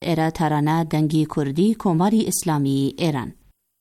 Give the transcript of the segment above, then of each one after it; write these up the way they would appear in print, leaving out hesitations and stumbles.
شاعر ترانه دنگی کردی کماری اسلامی ایران.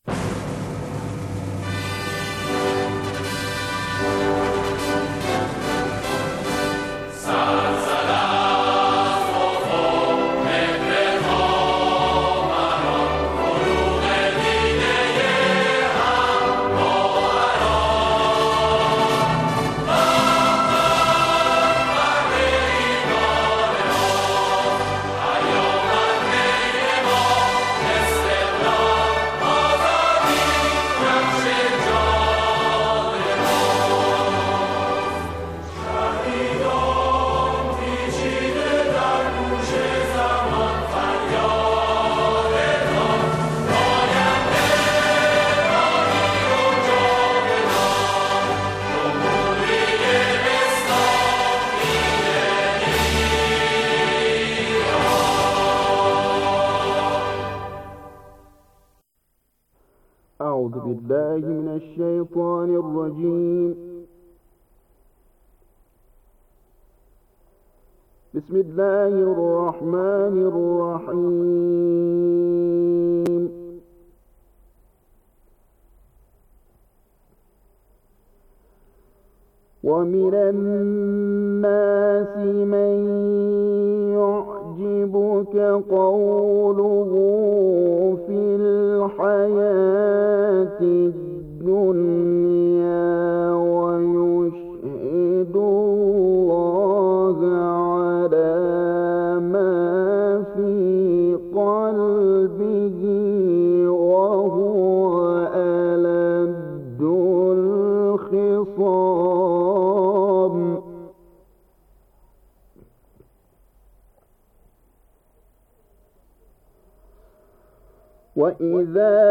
أعوذ بالله من الشيطان الرجيم. بسم الله الرحمن الرحيم. ومن الناس من يعجبك قوله في الحياة الدنيا ويشهد الله على ما في قلبه وهو ألد الخصام. وإذا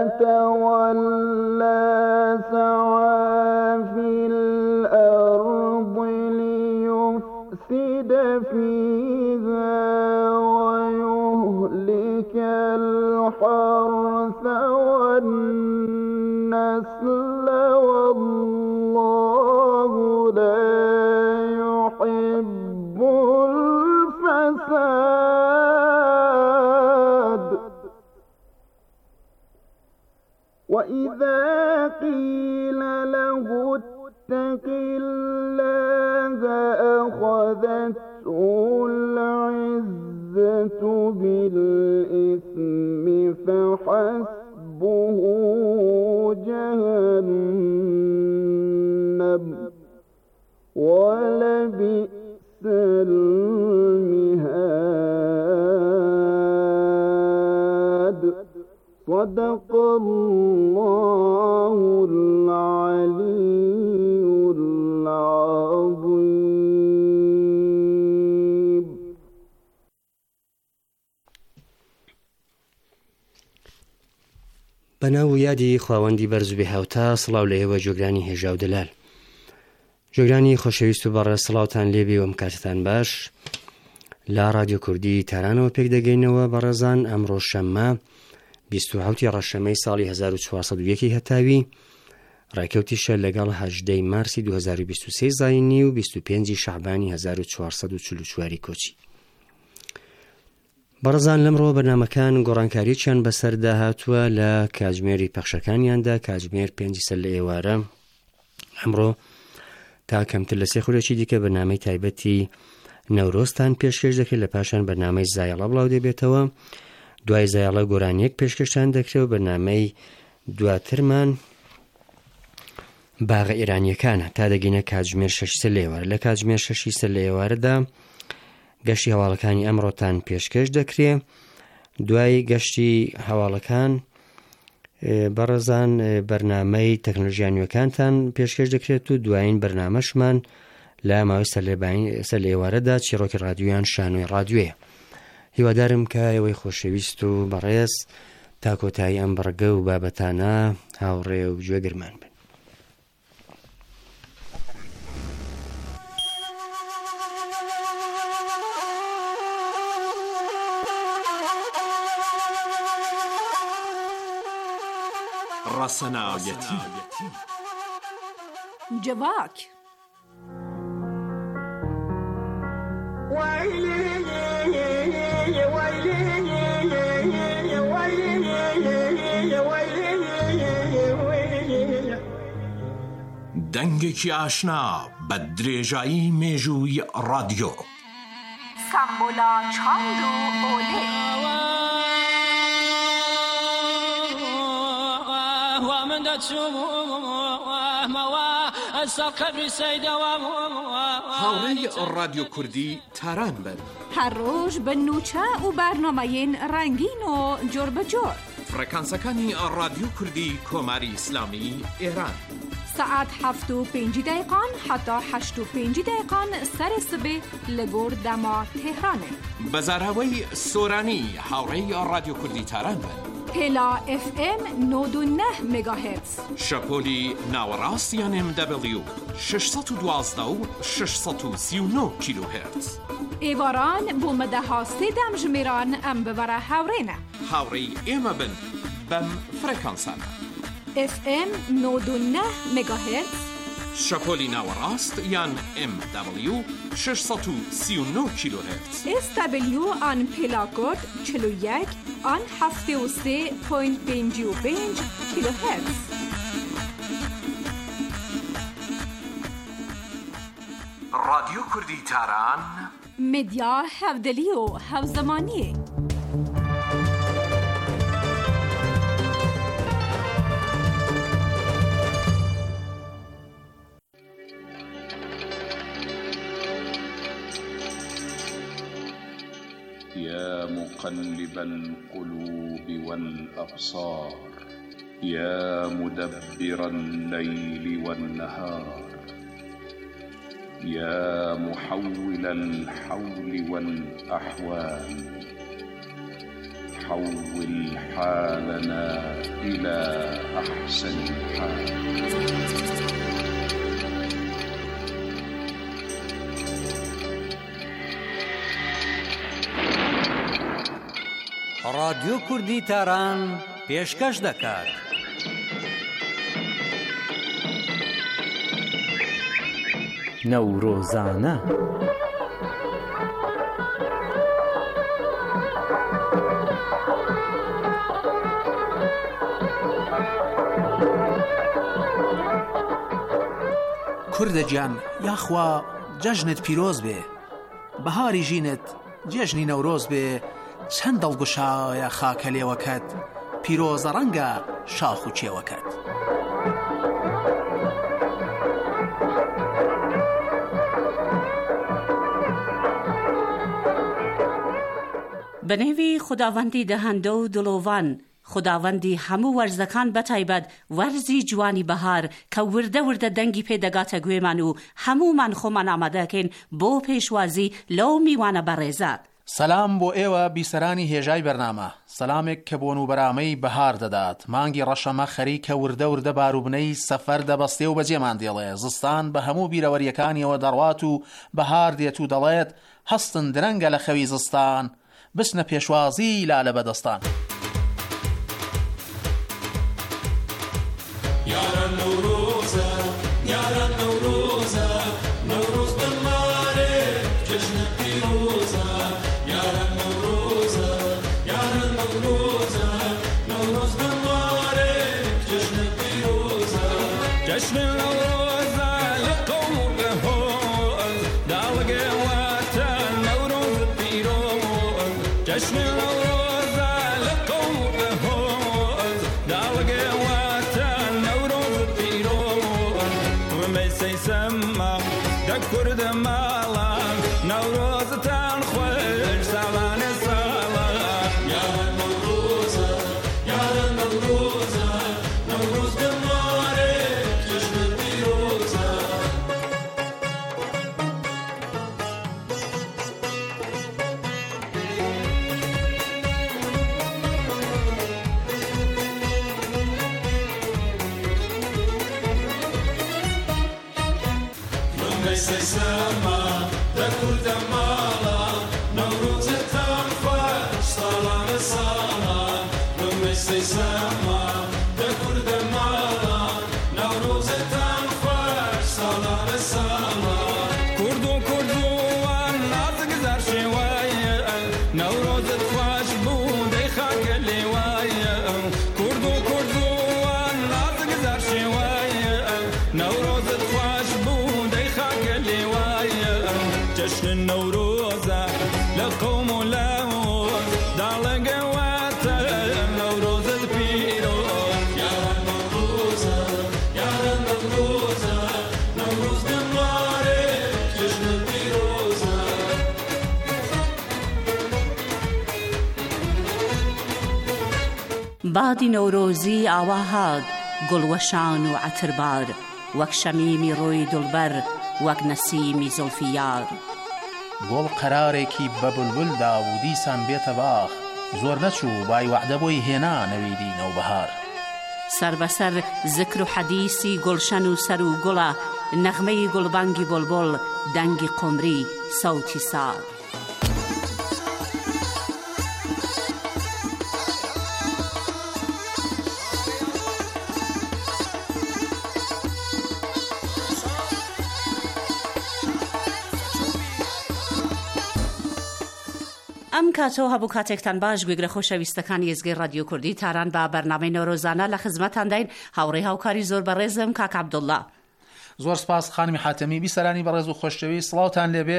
تولى سعى في الأرض ليفسد فيها ويهلك الحرث والنسل والله لا يحب الفساد. وإذا قيل له اتق الله أخذته العزة بالإثم فحسبه جهنم ولبئس المهاد. صدق الله العلي العظيم. بەناو یادی خواوەندی بەرزوبی هاوتا سڵاو لە ئێوە جۆگرانی هێژا و دەلال. جۆگرانی خۆشەویست و بەڕێز سڵاوتان لێبێ و ئەمکاتتان باش. لا رادیۆ کوردی تارانەوە پێک دەگەینەوە بەڕێزان. ئەمڕۆ شەممە 27 ڕەشەمەی ساڵی 1401 هەتاوی ڕاکەوتیشە لەگەڵ 18 مارسی 2023 زاینی و 25 شەعبانی 1444 کۆچی. بەڕێزان لەمڕۆ بەرنامەکان گۆڕانکارییان بەسەردا هاتووە لە کاتژمێری پەخشەکانیاندا. کاتژمێر 5 لە ئێوارە ئەمڕۆ تا کەمتر لە 3 خولێکی دیکە بەرنامەی تایبەتی نەورۆستان پێشکەش دەکرێت. لە پاشان بەرنامەی زایەڵە بڵاو دەبێتەوە. دوای زایەڵە گۆرانیەک پێشکەشتان دەکرێت و بەرنامەی دواترمان باغە ئێرانیەکانە تا دەگەینە کاتژمێر 6 لە ئێوارە. لە کاتژمێر 6 لە ئێوارەدا گەشتی هەواڵەکانی ئەمڕۆتان پێشکەش دەکرێت. دوای گەشتی هەواڵەکان بەڕێزان بەرنامەی تەکنۆلۆژیانیەکانتان پێشکەش دەکرێت و دوایین بەرنامەشمان لە ماوەی سەر لە ئێوارەدا چیرۆکی ڕادیۆیان شانۆی ڕادیۆیە. هیوادارم کە ئێوەی خۆشەویست و بەڕێز تا کۆتایی ئەم بەڕگە و بابەتانە هاوڕێ و گوێگرمان بن. ڕەسەناویەتی جەواک ويلي ويلي دەنگێکی ئاشنا بە درێژایی مێژووی رادیۆ. سامبولا چاند و ئۆلێ. هاوڕێی رادیۆ کوردی تاران بن. هەر ڕۆژ بە نوچە و بەرنامەیەن ڕەنگین و جۆر بەجۆر. فڕەکانسەکانی رادیۆ کوردی کۆماری ئیسلامی ئێران. ساعت 7:05 حتا 8:05 سەر سبێ لە گۆر دەما تێهرانێ. بەزاراوەی سۆرانی هاوڕێی رادیۆ کوردی تاران بن. پێلا FM 99 مگاهرتز. شەپۆلی ناوەڕاستیان MW 612 و 639 کیلوهرتز. ئێواران بۆ مەدەها سێدەم ژمێران ئەم ببەرە هاوڕێنە. هاوڕێی ئێمە بن بەم فڕەکانسانە. FM 99 مگاهرتز. شەپۆلی ناوەڕاست یان MW 639 کیلوهرتز. SW آن پێلاکۆد 41 آن 73.55 کیلوهرتز. رادیۆ کوردی تاران مدیا هەودەلی و هەوزەمانیە. يا مقلب القلوب والأبصار يا مدبر الليل والنهار يا محول الحول والأحوال حول حالنا إلى أحسن حال. رادیۆ کوردی تاران پێشکەش دەکات. نەورۆزانە. کوردە گیان یاخوا جەژنت پیرۆز بێ، بەهاری ژینت جێژنی نەورۆز بێ، چەند دڵگوشایە خاکە لێوەکەت، پیرۆزە ڕەنگە شاخ و چێوەکەت. بەنێوی خوداوەندی دەهەندە و دڵۆڤان، خوداوەندی هەموو وەرزەکان بەتایبەت وەرزی جوانی بەهار کە وردە وردە دەنگی پێدەگاتە گوێمان و هەمومان خۆمان ئامادەکەین بۆ پێشوازی لەو میوانە بەڕێزە. سەلام بۆ ئێوە بیسەرانی هێژای بەرنامە، سەلامێک کە بۆ نوبەرامەی بەهار دەدات. مانگی ڕەشەمە خەریکە وردە وردە باروبنەی سەفەر دەبەستێ و بەجێمان دێڵێ. زستان بە هەموو بیرەوەریەکانیەوە دەڕوات و بەهار دێت و دەڵێت هەستن درەنگە لە خەوی زستان، بسنە پێشوازی لا لە بەدەستان. یارە نەورۆزە، یارە نەورۆزە، نەورۆز بمارێ جەژنە پیرۆزە. یارە نەورۆزە، یارە نەورۆزە، نەورۆز بمارێ جەژنە پیرۆزە. جەژنە نەورۆزە لە قەوم و بەهۆز، داڵگەواتە نەورۆز پیرۆز. جەژنە نەورۆزە لە قەوم و بەهۆز، داڵگەواتە نەورۆز پیرۆز. ڕمەی سەممە دە کوردە ماڵان، نەورۆزتان خۆش ساڵانە ساڵان. یارە نەورۆزە، یارە نەورۆزە، نەورۆز بمارێ جەژنە پیرۆزە. سەما دە کوردە ماڵە، نەورۆزتان خۆش ساڵانە ساڵان. بمەی سەما دە کوردە ماڵە، نەورۆزتان خۆش ساڵانە ساڵان. کورد و کوردووان نازک زار شێوایە، نەورۆزت خۆش بوو دەی خاکە لێوایە. کورد و کوردووان نازک زار شێوایە، نەورۆزت جشن النوروزة لقوم ولاوز دالقوات النوروز البيروز يا نوروزة يا نوروزة نوروز دماري جشن البيروزة بادی نوروزی ئاواهاد گڵوەشان و عەتربار وەک شەمیمی ڕۆی دڵبەر وەک نەسیمی زولفیار گۆڵ قەرارێکی بە بولبولدا و دیسان بێتە باخ زۆر نەچوو بای وەعدە بۆی هێنا نەویدی نەوبەهار سەر بەسەر زکر و حەدیسی گڵشەن و سەر و گوڵە نەغمەی گوڵبانگی بولبول دەنگی قمری سەوتی سار ئەم کاتۆ هەبوو کاتێکتان باش گوێگرە خۆشەویستەکانی ێزگەی ڕادیۆ کوردی تاران بە بەرنامەی نۆرۆزانە لە خزمەتان داین هاوڕێی هاوکاری زۆر بەڕێزم کاک عەبدوڵڵا. زۆر سپاس خانمی حاتەمی بیسەرانی بەڕێز و خۆشەویست سڵاوتان لێبێ.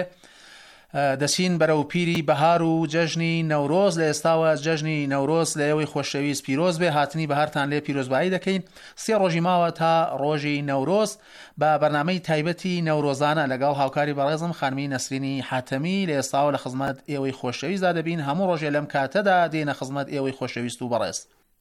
دەچین بەرەو پیری بەهار و جەژنی نەورۆز لە ئێستاوە جەژنی نەورۆز لە ئێوەی خۆشەویست پیرۆز بێ هاتنی بەهارتان لێ پیرۆزبایی دەکەین. 3 ڕۆژی ماوە تا ڕۆژی نەورۆز بە بەرنامەی تایبەتی نەورۆزانە لەگەڵ هاوکاری بەڕێزم خانمی نەسرینی حاتەمی لە ئێستاوە لە خزمەت ئێوەی خۆشەویستدا دەبین هەموو ڕۆژێ لەم کاتەدا دێنە خزمەت ئێوەی خۆشەویست و بەڕێز.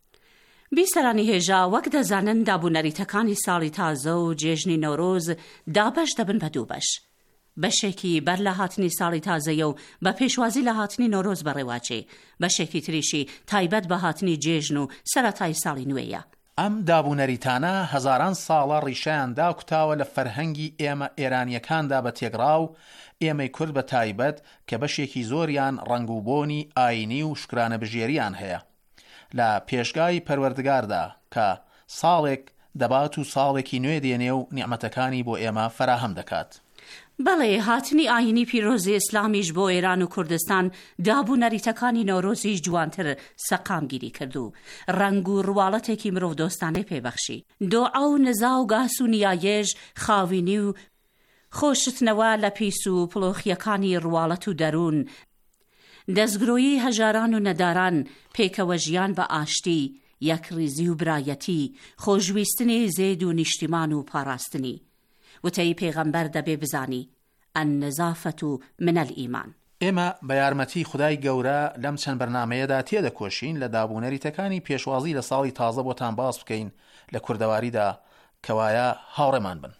بیسەرانی هێژا وەک دەزانن دابوونەریتەکانی ساڵی تازە و جێژنی نەورۆز دابەش دەبن بە دوو بەش. بەشێکی بەر لە هاتنی ساڵی تازەیە و بە پێشوازی لە هاتنی نۆرۆز بەڕێواچێ بەشێکی تریشی تایبەت بە هاتنی جێژن و سەرەتای ساڵی نوێیە. ئەم دابوونەریتانە هەزاران ساڵە ڕیشیان داکوتاوە لە فەرهەنگی ئێمە ئێرانیەکاندا بە تێگڕا و ئێمەی کورد بە تایبەت کە بەشێکی زۆریان ڕەنگوبۆنی ئاینی و شکرانە بژێریان هەیە لە پێشگای پەروەردگاردا کە ساڵێک دەبات و ساڵێکی نوێ دێنێ و نیعمەتەکانی بۆ ئێمە فراهەم دەکات. بەڵێ هاتنی ئاینی پیرۆزی ئیسلامیش بۆ ئێران و کوردستان دابوونەریتەکانی نۆرۆزیش جوانتر سەقامگیری کرد و ڕەنگ و ڕواڵەتێکی مرۆڤ دۆستانەی پێبەخشی. دۆعا و نزا و گاس و نیایەژ خاوینی و خۆشتنەوە لە پیس و پڵۆخیەکانی ڕواڵەت و دەروون دەستگرۆیی هەژاران و نەداران پێکەوە ژیان بە ئاشتی یەکریزی و برایەتی خۆشویستنی زێد و نیشتیمان و پاراستنی وتەی پێغەمبەر دەبێ بزانی النەزافەت و من الئیمان. ئێمە بە یارمەتی خودای گەورە لەم چەند بەرنامەیەدا تێدەکۆشین لە دابوونەریتەکانی پێشوازی لە ساڵی تازە بۆتان باس بکەین لە کوردەواریدا کەوایە هاوڕێمان بن.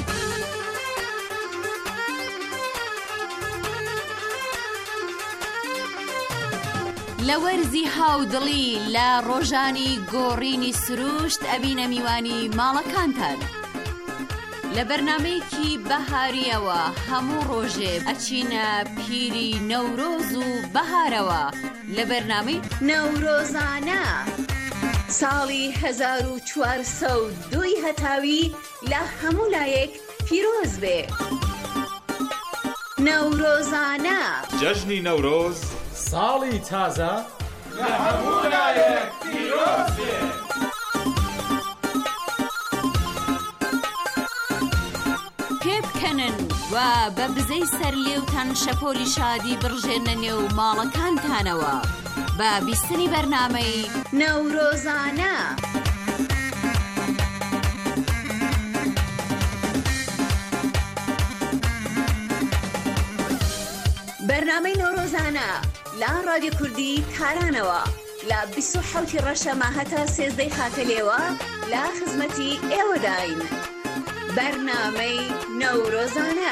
لە وەرزی هاودڵی لە ڕۆژانی گۆڕینی سروشت ئەبینە میوانی ماڵەکانتان. لە بەرنامەیەکی بەهاریەوە هەموو ڕۆژێ ئەچینە پیری نەورۆز و بەهارەوە لە بەرنامەی نەورۆزانە ساڵی 1402 هەتاوی لە هەموو لایەک پیرۆز بێ. نەورۆزانە جەژنی نەورۆز ساڵی تازە لە هەموو لایەک پیرۆز بێ. و بە بزەی سەرلێوتان شەپۆلی شادی بڕژێنە نێو ماڵەکانتانەوە بە بیستنی بەرنامەی نەورۆزانە. بەرنامەی نەورۆزانە لە ڕادیۆ کوردی تارانەوە لە 27 ڕەشەمە هەتا 13 خاتەلێوە لە خزمەتی ئێوەداین. بەرنامەی نەورۆزانە.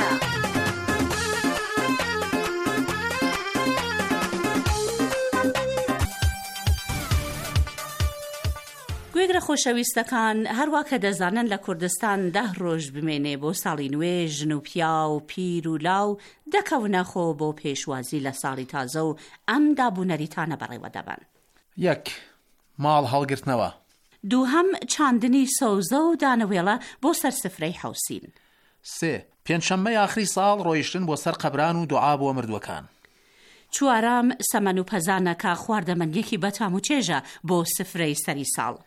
گوێگرە خۆشەویستەکان هەروە کە دەزانن لە کوردستان 10 ڕۆژ بمێنێ بۆ ساڵی نوێ ژن و پیا و پیر و لاو دەکەونە خۆ بۆ پێشوازی لە ساڵی تازە و ئەم دابوونەریتانە بەڕێوە دەبن. 1 ماڵ هەڵگرتنەوە. دووهەم چاندنی سەوزە و دانەوێڵە بۆ سەر سفرەی حوسین. 3 پێنجشەممەی ئاخری ساڵ ڕۆیشتن بۆ سەر قەبران و دوعا بۆ مردووەکان. 4 سەمەن و پەزانەکە خواردەمەندیەکی بەتام و چێژە بۆ سفرەی سەری ساڵ.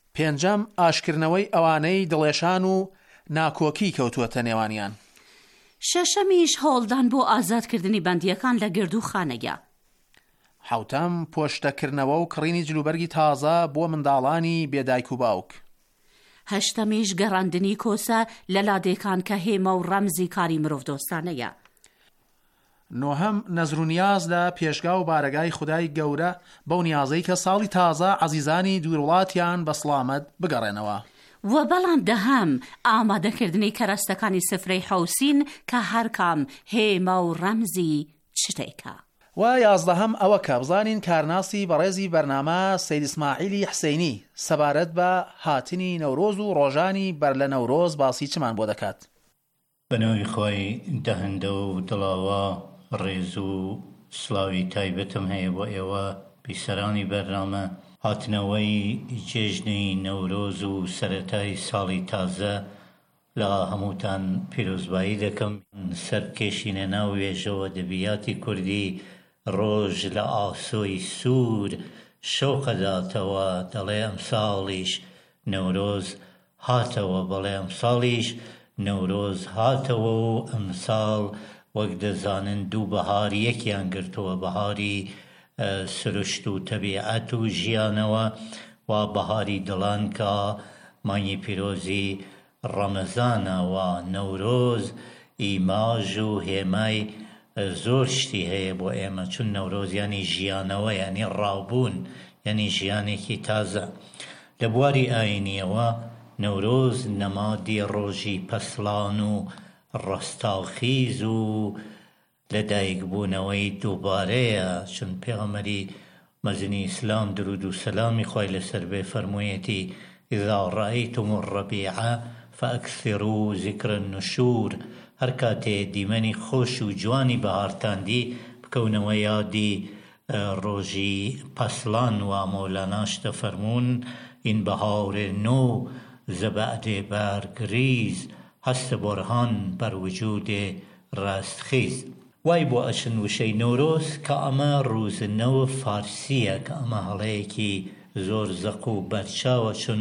5 ئاشکردنەوەی ئەوانەی دڵێشان و ناکۆکی کەوتووەتە نێوانیان. شەشەمیش هەوڵدان بۆ ئازادکردنی بەندیەکان لە گردوخانەیە. حوتەم پۆشتەکردنەوە و کڕینی جلوبەرگی تازە بۆ منداڵانی بێدایک و باوک. هەشتەمیش گەڕاندنی کۆسە لە لادێکان کە هێمە و ڕەمزی کاری مرۆڤدۆستانەیە. نۆهەم نەزر و نیاز لە پێشگا و بارەگای خودای گەورە بەو نیازەی کە ساڵی تازە عەزیزانی دووروڵاتیان بە سڵامەت بگەڕێنەوە. و بەڵام دەهەم ئامادەکردنی کەرەستەکانی سفرەی حوسین کە هەرکام هێمە و ڕەمزی شتێکە. و یازدەهەم ئەوە کە بزانین کارناسی بەڕێزی بەرنامە سەید ئیسماعیلی حسەینی سەبارەت بە هاتنی نەورۆز و ڕۆژانی بەر لە نەورۆز باسی چمان بۆ دەکات. بەنەوەی خۆی دەهەندە و دڵاوە ڕێز و سڵاوی تایبەتم هەیە بۆ ئێوە بیسەرانی بەرنامە. هاتنەوەی جێژنی نەورۆز و سەرەتای ساڵی تازە لە هەمووتان پیرۆزبایی دەکەم. سەرکێشینە ناو وێژەوە دەبیاتی کوردی ڕۆژ لە ئاسۆی سوور شەوقەداتەوە دەڵێ ئەم ساڵیش نەورۆز هاتەوە، بەڵێ ئەم ساڵیش نەورۆز هاتەوە و ئەم ساڵ وەک دەزانن دوو بەهار یەکیان گرتووە، بەهاری سروشت و تەبیعەت و ژیانەوە و بەهاری دڵان کە مانگی پیرۆزی ڕەمەزانە و نەورۆز ئیماژ و هێمای زۆر شتی هەیە بۆ ئێمە، چون نەورۆز یانی ژیانەوە، یانی ڕاوبوون، یانی ژیانێکی تازە. لە بواری ئاینیەوە نەورۆز نەمادی ڕۆژی پەسڵان و ڕەستاخیز و لەدایکبوونەوەی دووبارەیە، چون پێغەمبەری مەزنی ئیسلام درود و سەلامی خۆی لەسەر بێ فەرموویەتی ئیذا ڕەئەیتم الرەبیع فەئەکثروا ذیکر النشور، هەر کاتێ دیمەنی خۆش و جوانی بەهارتاندی بکەونەوە یادی ڕۆژی پەسڵان و مەولاناش دەفەرمون این بهار نو ز بعد برگ ریز هست برهان بر وجود رستخیز. وای بۆ ئەچن وشەی نەورۆز کە ئەمە ڕووزنەوە فارسیە، کە ئەمە هەڵەیەکی زۆر زەق و بەرچاوە، چون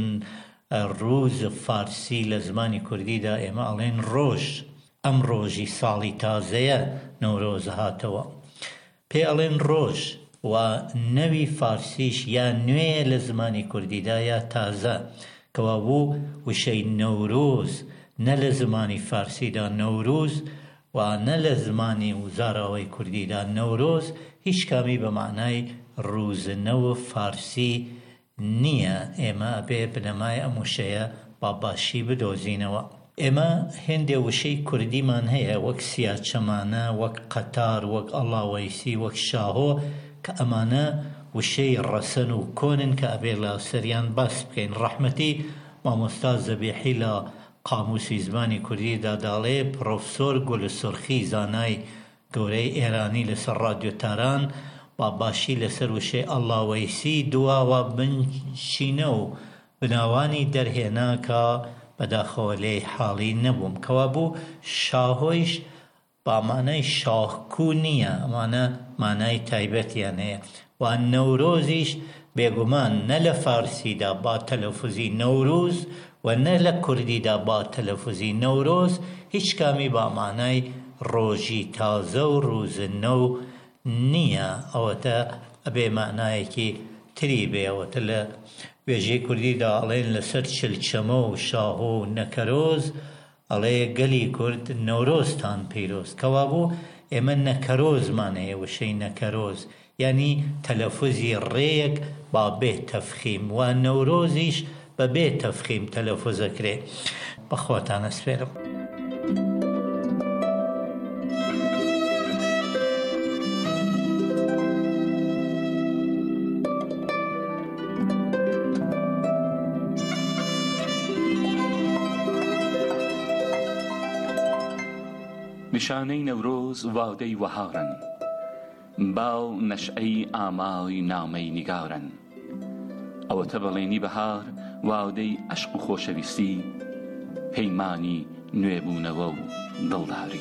ڕووز فارسی لە زمانی کوردیدا ئێمە ئەڵێن ڕۆژ. ئەم ڕۆژی ساڵی تازەیە نەورۆز هاتەوە پێ ئەڵێن ڕۆژ، و نەوی فارسیش یا نوێ لە زمانی کوردیدا یا تازە، کەوا بوو وشەی نەورۆز نە لە زمانی فارسیدا نەوروز و نە لە زمانی وزاراوەی کوردیدا نەورۆز، هیچ کامی بە معنای ڕووزنەوە فارسی نییە. ئێمە ئەبێ بنەمای ئەم وشەیە با باشی بدۆزینەوە. ئێمە هێندێ وشەی کوردیمان هەیە، وەک سیاچەمانە، وەک قەتار، وەک ئەڵاوەیسی، وەک شاهۆ، کە ئەمانە وشەی ڕەسەن و کۆنن کە ئەبێ لە سەریان باس بکەین. ڕەحمەتی مامۆستا زەبیحی لە قاموسی زمانی کوردیدا داڵێ پرۆفسۆر گولسرخی زانای گەورەی ئێرانی لەسەر رادیۆتاران با باشی لەسەر وشەی ئەڵاوەیسی دواوە بنشینە و بناوانی دەرهێنا کە بەداخەوە لێی حاڵی نەبووم، کەوا بوو شاهۆیش با مانای شاهکوو نییە، ئەمانە مانای تایبەتیان هەیە. و نەورۆزیش بێگومان نە لە فارسیدا با تەلەفوزی نەوروز و نە لە کوردیدا با تەلەفوزی نەورۆز، هیچ کامی با مانای ڕۆژی تازە و ڕووزنە و نییە. ئەوەتە ئەبێ مانایەکی تری بێ. ئەوەتە لە وێژەی کوردیدا ئەڵێن لەسەر چلچەمە و شاهۆ و نەکەرۆز ئەڵێ گەلی کورد نەورۆزتان پیرۆز، کەوا بوو ئێمە نەکەرۆزمان هەیە، وشەی نەکەرۆز یعنی تەلەفوزی ڕێیەک با بێ تەفخیم، و نەورۆزیش بە بێ تەفخیم تەلەفوزەکرێ. بەخواتانە سپێرم. نیشانەی نەورۆز واودەی وەهارن، باو نەشئەی ئامای نامەی نیگارن. ئەوەتە بەڵێنی بەهار واودەی عەشق و خۆشەویستی، پەیمانی نوێبوونەوە و دڵداری.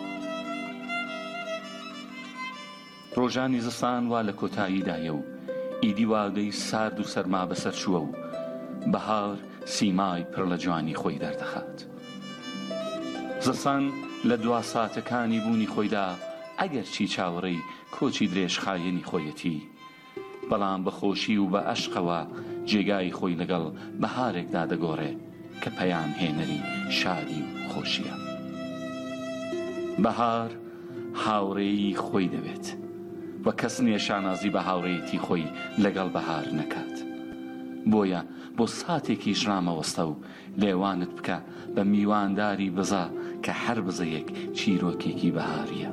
ڕۆژانی زستان وا لە کۆتاییدایە و ئیدی واودەی سارد و سەرما بەسەر چووە و بەهار سیمای پڕ لە جوانی خۆی دەردەخات. زستان لە دوا ساتەکانی بوونی خۆیدا ئەگەر چی چاوەڕێی کۆچی درێژخایەنی خۆیەتی، بەڵام بە خۆشی و بە عەشقەوە جێگای خۆی لەگەڵ بەهارێکدا دەگۆڕێ کە پەیام هێنەری شادی و خۆشیە. بەهار هاوڕێی خۆی دەوێت و کەس نییە شانازی بە هاوڕێیەتی خۆی لەگەڵ بەهار نەکات. بۆیە بۆ ساتێکیش ڕامەوەستە و لێوانت بکە بە میوانداری بزە کە هەر بزەیەک چیرۆکێکی بەهاریە.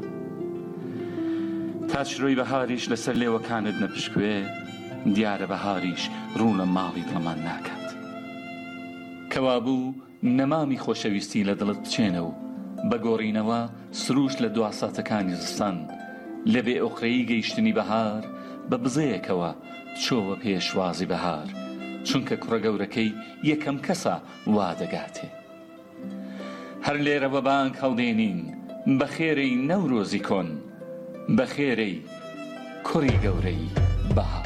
تا چرۆی بەهاریش لەسەر لێوەکانت نەپشکوێ، دیارە بەهاریش ڕوونە ماڵی دڵمان ناکات. کەوابوو نەمامی خۆشەویستی لە دڵت بچێنە و بەگۆڕینەوە سروش لە دواساتەکانی زستان لە بێ ئۆقرەی گەیشتنی بەهار بە بزەیەکەوە چۆوە پێشوازی بەهار، چونکە کوڕە گەورەکەی یەکەم کەسە وا دەگاتێ. هەر لێرە بە بانگ هەڵدێنین بە خێرەی نەورۆزی کۆن، بە خێرەی کوڕی گەورەی بەهار.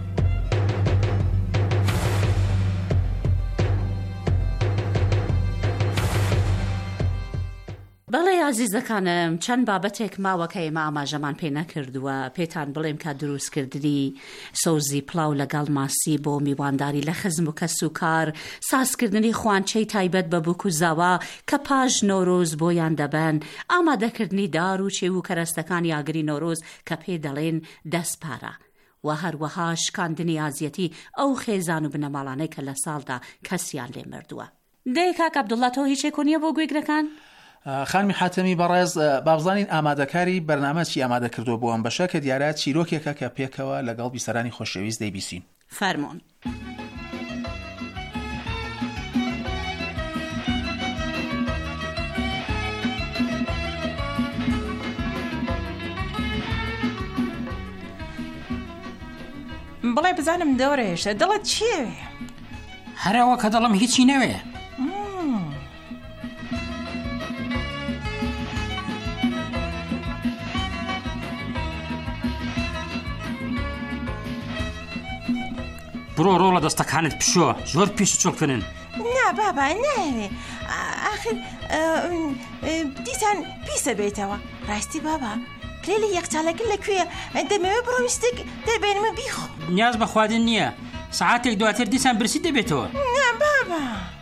بەڵێ عزیزەکانم، چەند بابەتێک ماوە کە ئێمە ئاماژەمان پێ نەکردووە پێتان بڵێم کە دروستکردنی سۆزی پڵاو لەگەڵ ماسی بۆ میوانداری لە خزم و کەس و کار، سازکردنی خوانچەی تایبەت بە بووک و زاوا کە پاش نۆرۆز بۆیان دەبەن، ئامادەکردنی دار و چێو و کەرەستەکانی ئاگری نۆرۆز کە پێ دەڵێن دەستپارە، و هەروەها شکاندنی ئازیەتی ئەو خێزان و بنەماڵانەی کە لە ساڵدا کەسیان لێ مردووە. دەی کاک عەبدوڵڵا تۆ هیچێک نییە بۆ گوێگرەکان؟ خانمی حاتەمی بەڕێز، بابزانین ئامادەکاری بەرنامە چی ئامادە کردو بۆ ئەم بەشە کە دیارە چیرۆکێکە کە پێکەوە لەگەڵ بیسەرانی خۆشەویست دەیبیسین. فەرمۆن. بڵێ بزانم دەورێشە دڵت چییە؟ هەرەوە کە دڵم هیچی نەوێ. بڕۆ ڕۆ لە دەستەکانت پشۆ، زۆر پیش و چۆڵکردن. نا بابا ناوێ، ئاخر دیسان پیسە بێتەوە. ڕاستی بابا کلێلی یەکچالەکە لەکوێیە؟ دەمەوێت بڕۆویستێک دەبێنمە بیخۆ. نیاز بە خواردن نییە، سەعاتێک دواتر دیسان برسی دەبێتەوە. نا بابا.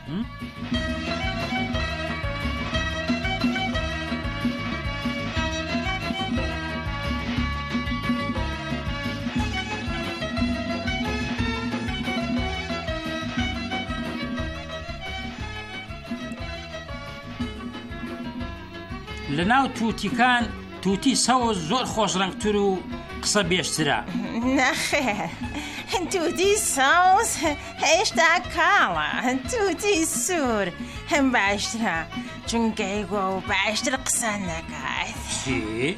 لەناو تووتیکان تووتی سەوز زۆر خۆش ڕەنگتر و قسە بێشترە. نەخێر، تووتی سەوز هێشتا کاڵە، تووتی سوور هەم باشترە، چونکە ئەیگۆ و باشتر قسە نەکات. چی؟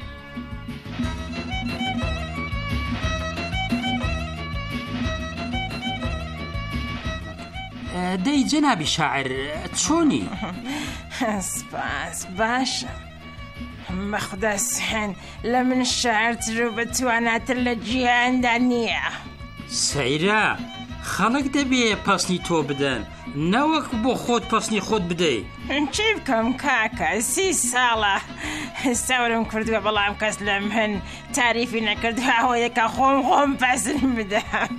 دەی جەنابی شاعر چۆنی؟ سپاس باشە، بەخدا سوێن لە من شاعرتر و بەتواناتر لە جیهاندا نییە. سەیرە، خەڵک دەبێ پەسنی تۆ بدەن، نەوەک بۆ خۆت پەسنی خۆت بدەی. چی بکەم کاکە، 30 ساڵە سەورم کردووە بەڵام کەس لە من تاریفی نەکردووە ئەوەیەکە خۆم پەسن بدەم.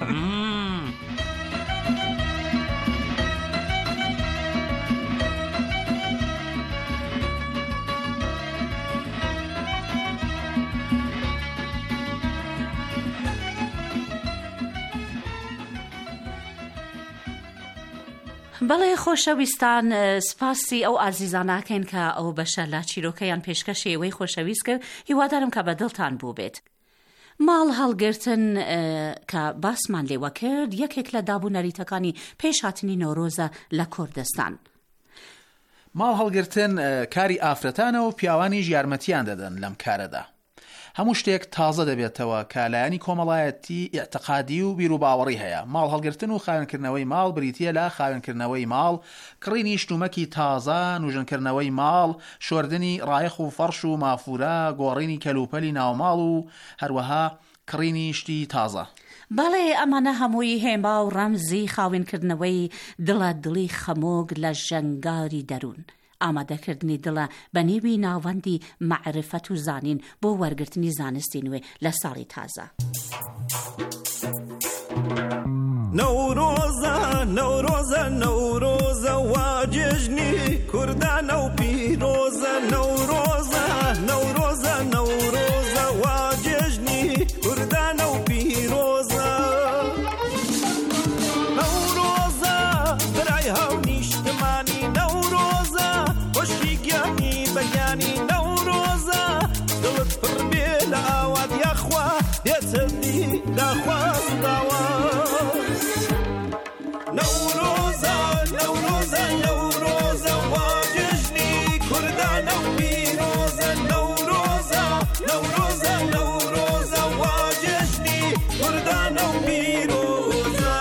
بەڵێ خۆشەویستان، سپاسی ئەو ئازیزاناکەین کە ئەو بەشە لە چیرۆکەیان پێشکەشێوەی خۆشەویست کرد، هیوادارم کە بەدڵتان بوو بێت. ماڵ هەڵگرتن کە باسمان لێوە کرد یەکێک لە دابوونەریتەکانی پێشهاتنی نۆرۆزە لە کوردستان. ماڵ هەڵگرتن کاری ئافرەتانە و پیاوانی یارمەتیان دەدەن لەم کارەدا. هەموو شتێک تازە دەبێتەوە کە لایەنی کۆمەڵایەتی ئیعتقادی و بیر و باوەڕی هەیە. ماڵ هەڵگرتن و خاوێنکردنەوەی ماڵ بریتیە لە خاوێنکردنەوەی ماڵ، کڕینی شتومەکی تازە، نوژنکردنەوەی ماڵ، شۆردنی ڕایەخ و فەرش و مافورە، گۆڕینی کەلوپەلی ناوماڵ و هەروەها کڕینی شتی تازە. بەڵێ ئەمانە هەمووی هێما و ڕەمزی خاوێنکردنەوەی دڵە دڵی خەمۆک لە ژەنگاری دەروون. ئامادەکردنی دڵە بە نێوی ناوەندی معرفەت و زانین بۆ وەرگرتنی زانستی نوێ لە ساڵی تازە. نەورۆزە نەورۆزە نەورۆزە واجژنی کوردانە و پیرۆزە نەورۆزە نەورۆزە نەورۆزە واجژنی کوردانە و پیرۆزە نەورۆزە برای هەو نیشتمانی نەورۆزە خۆشی گیانی بەگیانی نەورۆزە دڵت پڕ بێ لە ئاوات یاخوا دێتەدی داخواز داوە نەورۆزە نەورۆزە نەورۆزە واجژنی کوردانە و پیرۆزە نەورۆزە نەورۆزە نەورۆزە واجژنی کوردانە و پیرۆزە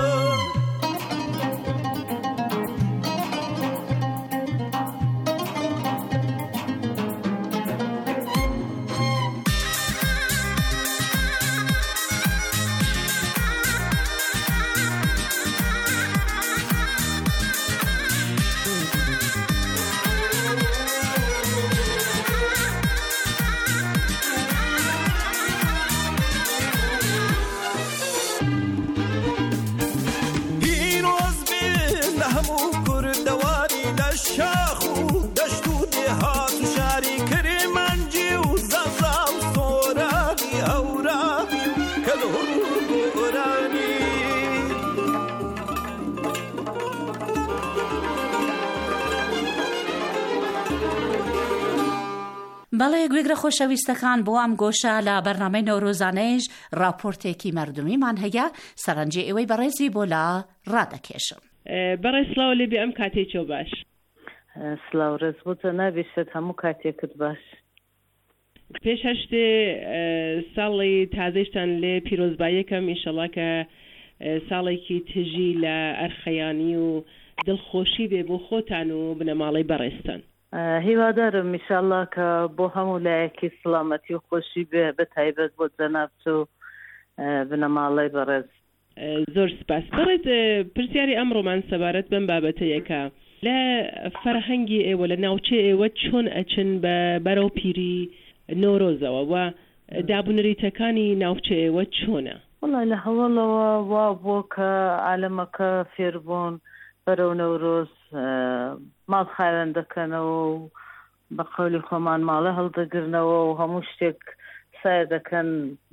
بەڵێ گوێگرە خۆشەویستەکان بۆ ئەم گۆشە لە بەرنامەی نەورۆزانەیش راپۆرتێکی مەردومیمان هەیە سەرنجی ئێوەی بەڕێزی بۆ لا ڕادەکێشم. بەڕێ سلااو لێ بێ ئەم کاتێکەوە باش سلااو ڕێز بۆتە نابێشێت هەموو کاتێکت باش. پێش هەشتێ ساڵی تازەیشتان لێ پیرۆزباییەکەم ئینشەڵا کە ساڵێکی تژی لە ئەرخەیانی و دڵخۆشی بێ بۆ خۆتان و بنەماڵی بەڕێستان. هیوادارم میشاءالله کە بۆ هەموو لایەکی سڵامەتی و خۆشی بێ بە تایبەت بۆ جەنابچ و بنەماڵی بەڕێز. زۆر سپاس. بڕێت پرسیاری ئەمڕۆمان سەبارەت بەم بابەتەیەکە لە فەرهەنگی ئێوە لە ناوچێ ئێوە چۆن ئەچن بەرەو پیری نۆرۆزەوە و دابونەریتەکانی ناوچێ ئێوە چۆنە؟ وڵای لە هەوڵەوە وا بووە کە عالەمەکە فێربوون بەرەو نەورۆز ماڵ خاوێن دەکەنەوە و بە قەولی خۆمان ماڵە هەڵدەگرنەوە و هەموو شتێک سایە دەکەن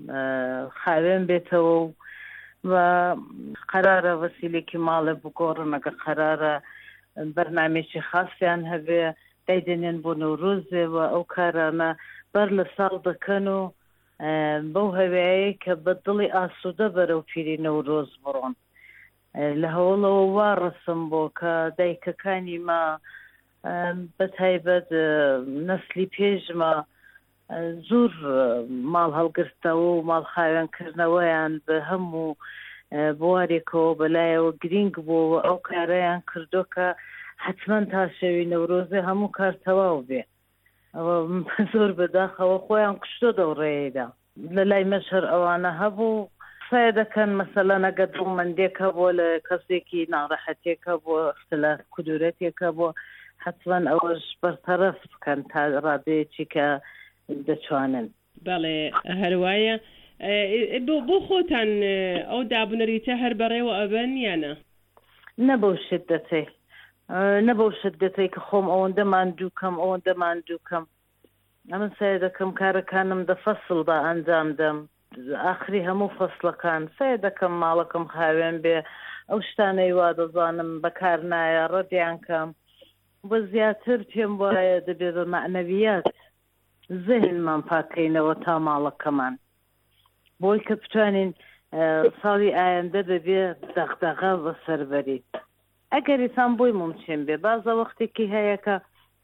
خاوێن بێتەوە و قەرارە وەسیلێکی ماڵێ بگۆڕن ئەگە قەرارە بەرنامێکی خاصیان هەبێ دەیدێنێن بۆ نەورۆزێ و ئەو کارانە بەر لە ساڵ دەکەن و بەو هەوێیە کە بە دڵی ئاسوودە بەرەو پیری نەورۆز بڕۆن. لە هەوڵەوە وا ڕسم بۆ کە دایکەکانی ما بە تایبەت نەسلی پێشمە زۆر ماڵ هەڵگرتەوە و ماڵ خاوێنکردنەوەیان بە هەموو بوارێکەوە بەلایەوە گرنگ بووە ئەو کارەیان کردو کە حتمما تا شەوی نەورۆزێ هەموو کار تەواو بێ. ئەوە زۆر بەداخەوە خۆیان قشتۆ دەوڕێیدا لە لای مەشهر ئەوانە هەبوو سایە دەکەن مەسەلە نەگە دڵمەندێکە بۆ لە کەسێکی ناڕەحەتێکە بۆ اختلاف کدورەتێکە بۆ حتمما ئەوەش بەرتەرەف بکەن تا ڕادەیەکی کە دەتوانن. بەڵێ هەروایە بۆ خۆتان ئەو دابنەریتە هەر بەڕێوە ئەبەن یانە؟ نە بەو شدەتەی نە بەو شدەتەی کە خۆم ئەوەندەمان دووکەم ئەوەندەمان دووکەم. ئەمە سایە دەکەم کارەکانم دە فەسڵدا ئەنجام دەم ئاخری هەموو فەسڵەکان سایە دەکەم ماڵەکەم خاوێن بێ ئەو شتانەی وا دەزانم بەکار نایە ڕەدیان کەم بە زیاتر پێم وایە دەبێت بە معنەویات زەهنمان پاکەینەوە تا ماڵەکەمان بۆی کە بتوانین ساڵی ئایندە بەبێ دەغدەغە بەسەربەری. ئەگەر ئیسان بۆی ممکن بێ بازە وەختێکی هەیە کە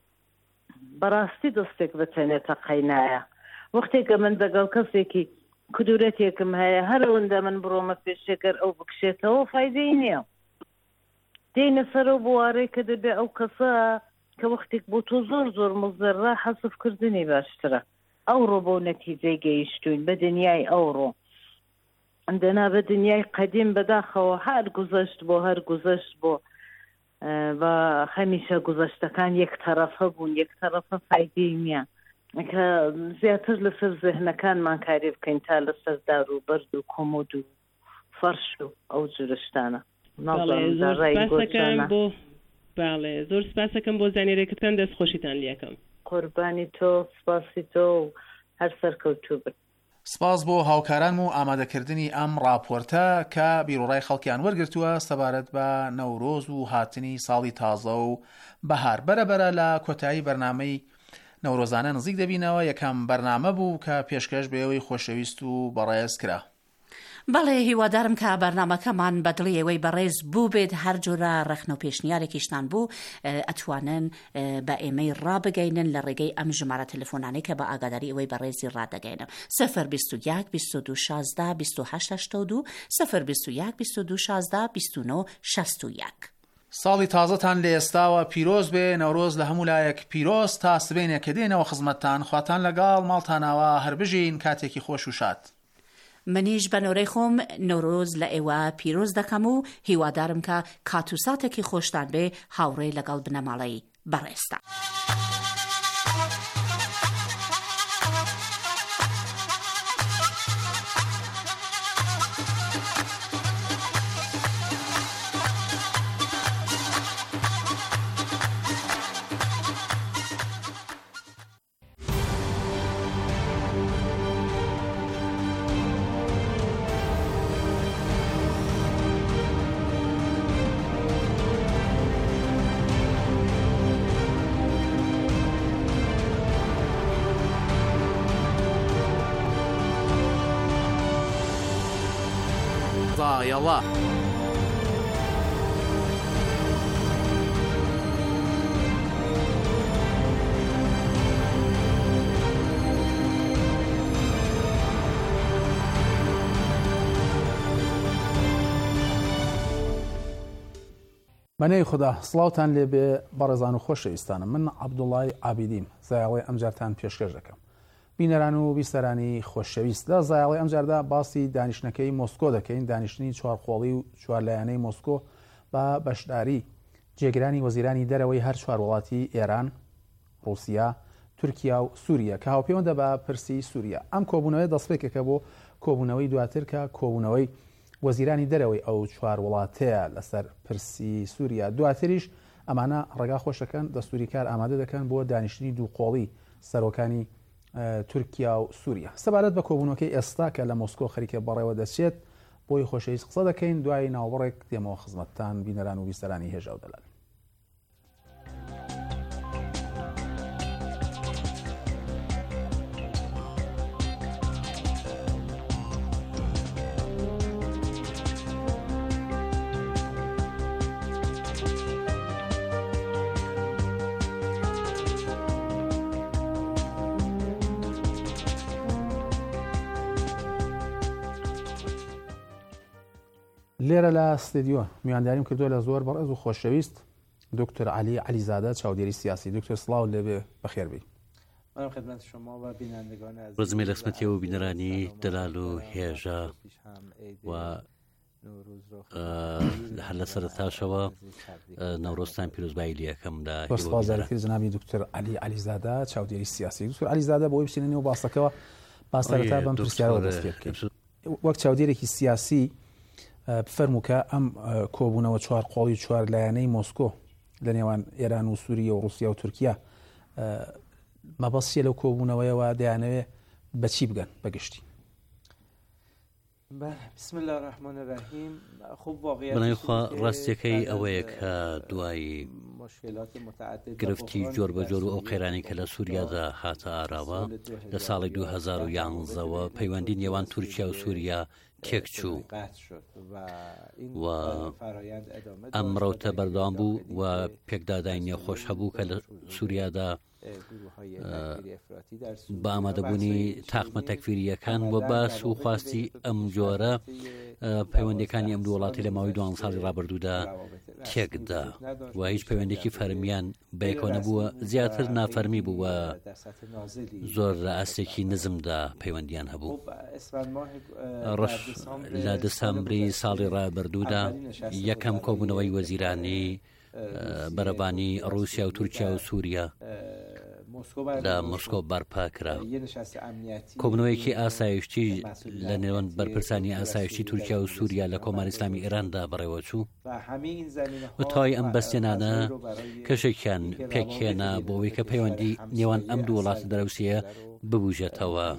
بەڕاستی دەستێک بتێنێتە قەینایە وەختێکە من دەگەڵ کەسێکی کدورەتێکم هەیە هەرەوەندە من بڕۆمە پێشێکەر ئەو بکشێتەوە فایدەی نییە. دێنە سەرەوە بوارەی کە دەبێ ئەو کەسە کە وەختێک بۆ تۆ زۆر زۆر مزەرڕە حەسفکردنی باشترە. ئەوڕۆ بۆ نەتیجەی گەیشتوین بە دنیای ئەوڕۆ ئەندەنا بە دنیای قەدیم بەداخەوە هەر گوزەشت بۆ بە هەمیشە گوزەشتەکان یەکتەرەفە بوون، یەکتەرەفە فایدەی نییە کە زیاتر لەسەر زێهنەکانمان کاری بکەین تا لەسەر دار و بەرد و کۆمۆد و فەرش و ئەو جورە شتانە. زۆر سپاسەکەم بۆ زانیاریەکەتان، دەستخۆشیتان لێکەم. قوربانی تۆ، سپاسی تۆ و هەر سەرکەوتوو بن. سپاس بۆ هاوکاران و ئامادەکردنی ئەم راپۆرتە کە بیرۆڕای خەڵکیان وەرگرتووە سەبارەت بە نەورۆز و هاتنی ساڵی تازە و بەهار. بەرەبەرە لە کۆتایی بەرنامەی نەورۆزانە نزیک دەبینەوە. یەکەم بەرنامە بوو کە پێشکەش بەوەی خۆشەویست و بەڕێز کرا. بەڵێ هیوادارم کە بەرنامەکەمان بەدڵیەوەی بەڕێز بوو بێت، هەر جۆرە ڕەخنە و پێشنیارێکیشتان بوو ئەتوانن بە ئێمەی ڕابگەینن لە ڕێگەی ئەم ژمارە تەلەفۆنانەی کە بە ئاگاداری ئەوەی بەڕێزی ڕادەگەینم. 021 22 16 28 82 021 22 16 29 61. ساڵی تازەتان لە ئێستاوە پیرۆز بێ. نەورۆز لە هەموو لایەک پیرۆز. تا سبەینێک کە دێنەوە خزمەتتان، خواتان لەگەڵ ماڵتانەوە هەر بژین کاتێکی خۆش و شاد. منیش بەنۆرەی خۆم نۆرۆز لە ئێوە پیرۆز دەکەم و هیوادارم کە کات و ساتێکی خۆشتان بێ هاوڕێ لەگەڵ بنەماڵەی بەڕێستە. ضایەڵە. بەنێی خوددا سڵاوتان لێ بێ بەڕێزان و خۆشەویستانم. من عەبدوڵڵای عابیدیم زایاڵی ئەمجارتان پێشکەش دەکەم. بینەران و بیسەرانی خۆشەویست، لە زایاڵی ئەمجاردا باسی دانیشتنەکەی مۆسکۆ دەکەین، دانیشتنی چوارخۆڵی و چوارلایەنەی مۆسکۆ بە بەشداری جێگرانی وەزیرانی دەرەوەی هەر چوار وڵاتی ئێران، رووسیا، تورکیا و سووریا کە هاوپەیوەندە بە پرسی سووریا. ئەم کۆبوونەوەی دەستپێکێکە بۆ کۆبوونەوەی دواتر کە کۆبوونەوەی وەزیرانی دەرەوەی ئەو چوار وڵاتەیە لەسەر پرسی سووریا. دواتریش ئەمانە ڕێگا خۆشەکەن دەستوری کار ئامادە دەکەن بۆ دانیشتنی دووقۆڵی سەرۆکانی تورکیا و سووریا. سەبارەت بە کۆبوونەکەی ئێستا کە لە مۆسکۆ خەریکە بەڕێوە دەچێت بۆی خۆشەویست قسە دەکەین. دوای ناوبڕێک دێمەوە خزمەتتان بینەران و بیسەرانی هێژە و دەلال. لێرە لە ستێدیۆ میوانداریم کردووە لە زۆر بەڕێز و خۆشەویست دکتۆر علی علیزادە چاودێری سیاسی. دکتۆر سڵاو لێبێ بەخێربی. ڕزمی لەسمەتی و بینەرانی دەلال و هێژە و هەر لە سەرتاشەوە نەورۆستان پیرۆزبایی لیەکەم لە جنابی دکتۆر علی علیزادە چاودێری سیاسی. دکتۆر علیزادە بۆی بچینە نێو باسەکەەوە باسەرەتا بەم پرسیارەوە دەست پێ بکەین. وەک چاودێرێکی سیاسی بفەرموو کە ئەم کۆبوونەوە چوار قۆڵی چوار لایەنەی مۆسکۆ لە نێوان ئێران و سووریا و رووسیا و تورکیا مەبەستیە لەو کۆبوونەوەیەوە دەیانەوێ بەچی بگەن بەگشتی؟ بسم الله الرحمن الرحیم. بەنایخوا ڕاستیەکەی ئەوەیە کە دوای گرفتی جۆر بە جۆر و ئەو قەیرانی کە لە سووریادا هاتە ئاراوە لە ساڵی 2011ەوە پەیوەندی نێوان تورکیا و سووریا تێکچوو و ئەم ڕەوتە بەردەوام بوو و پێکدادای نێخۆش هەبوو کە لە سووریادا بە ئامادەبوونی تاقمە تەکفیریەکان و باس و خواستی ئەم جۆرە پەیوەندەکانی ئەم دوو وڵاتی لە ماوەی 2 ساڵی ڕابردوودا تێکدا و هیچ پەیوەندێکی فەرمیان بەیەکەوە نەبووە، زیاتر نافەرمی بووە، زۆر لە ئاستێکی نزمدا پەیوەندیان هەبوو. ڕەش لە دەسەمبری ساڵی ڕابردوودا یەکەم کۆبوونەوەی وەزیرانی بەرەبانی رووسیا و تورکیا و سووریا لە مۆسکۆ بەرپاکرا. کۆبنەوەیەکی ئاسایشتی لە نێوان بەرپرسانی ئاسایشتی تورکیا و سووریا لە کۆماری ئیسلامی ئێراندا بەڕێوە چوو و تاوای ئەم بەستێنانە کەشێکیان پێکهێنا بۆ ئەوەی کە پەیوەندی نێوان ئەم دوو وڵاتە دەرەوسیە ببوژێتەوە.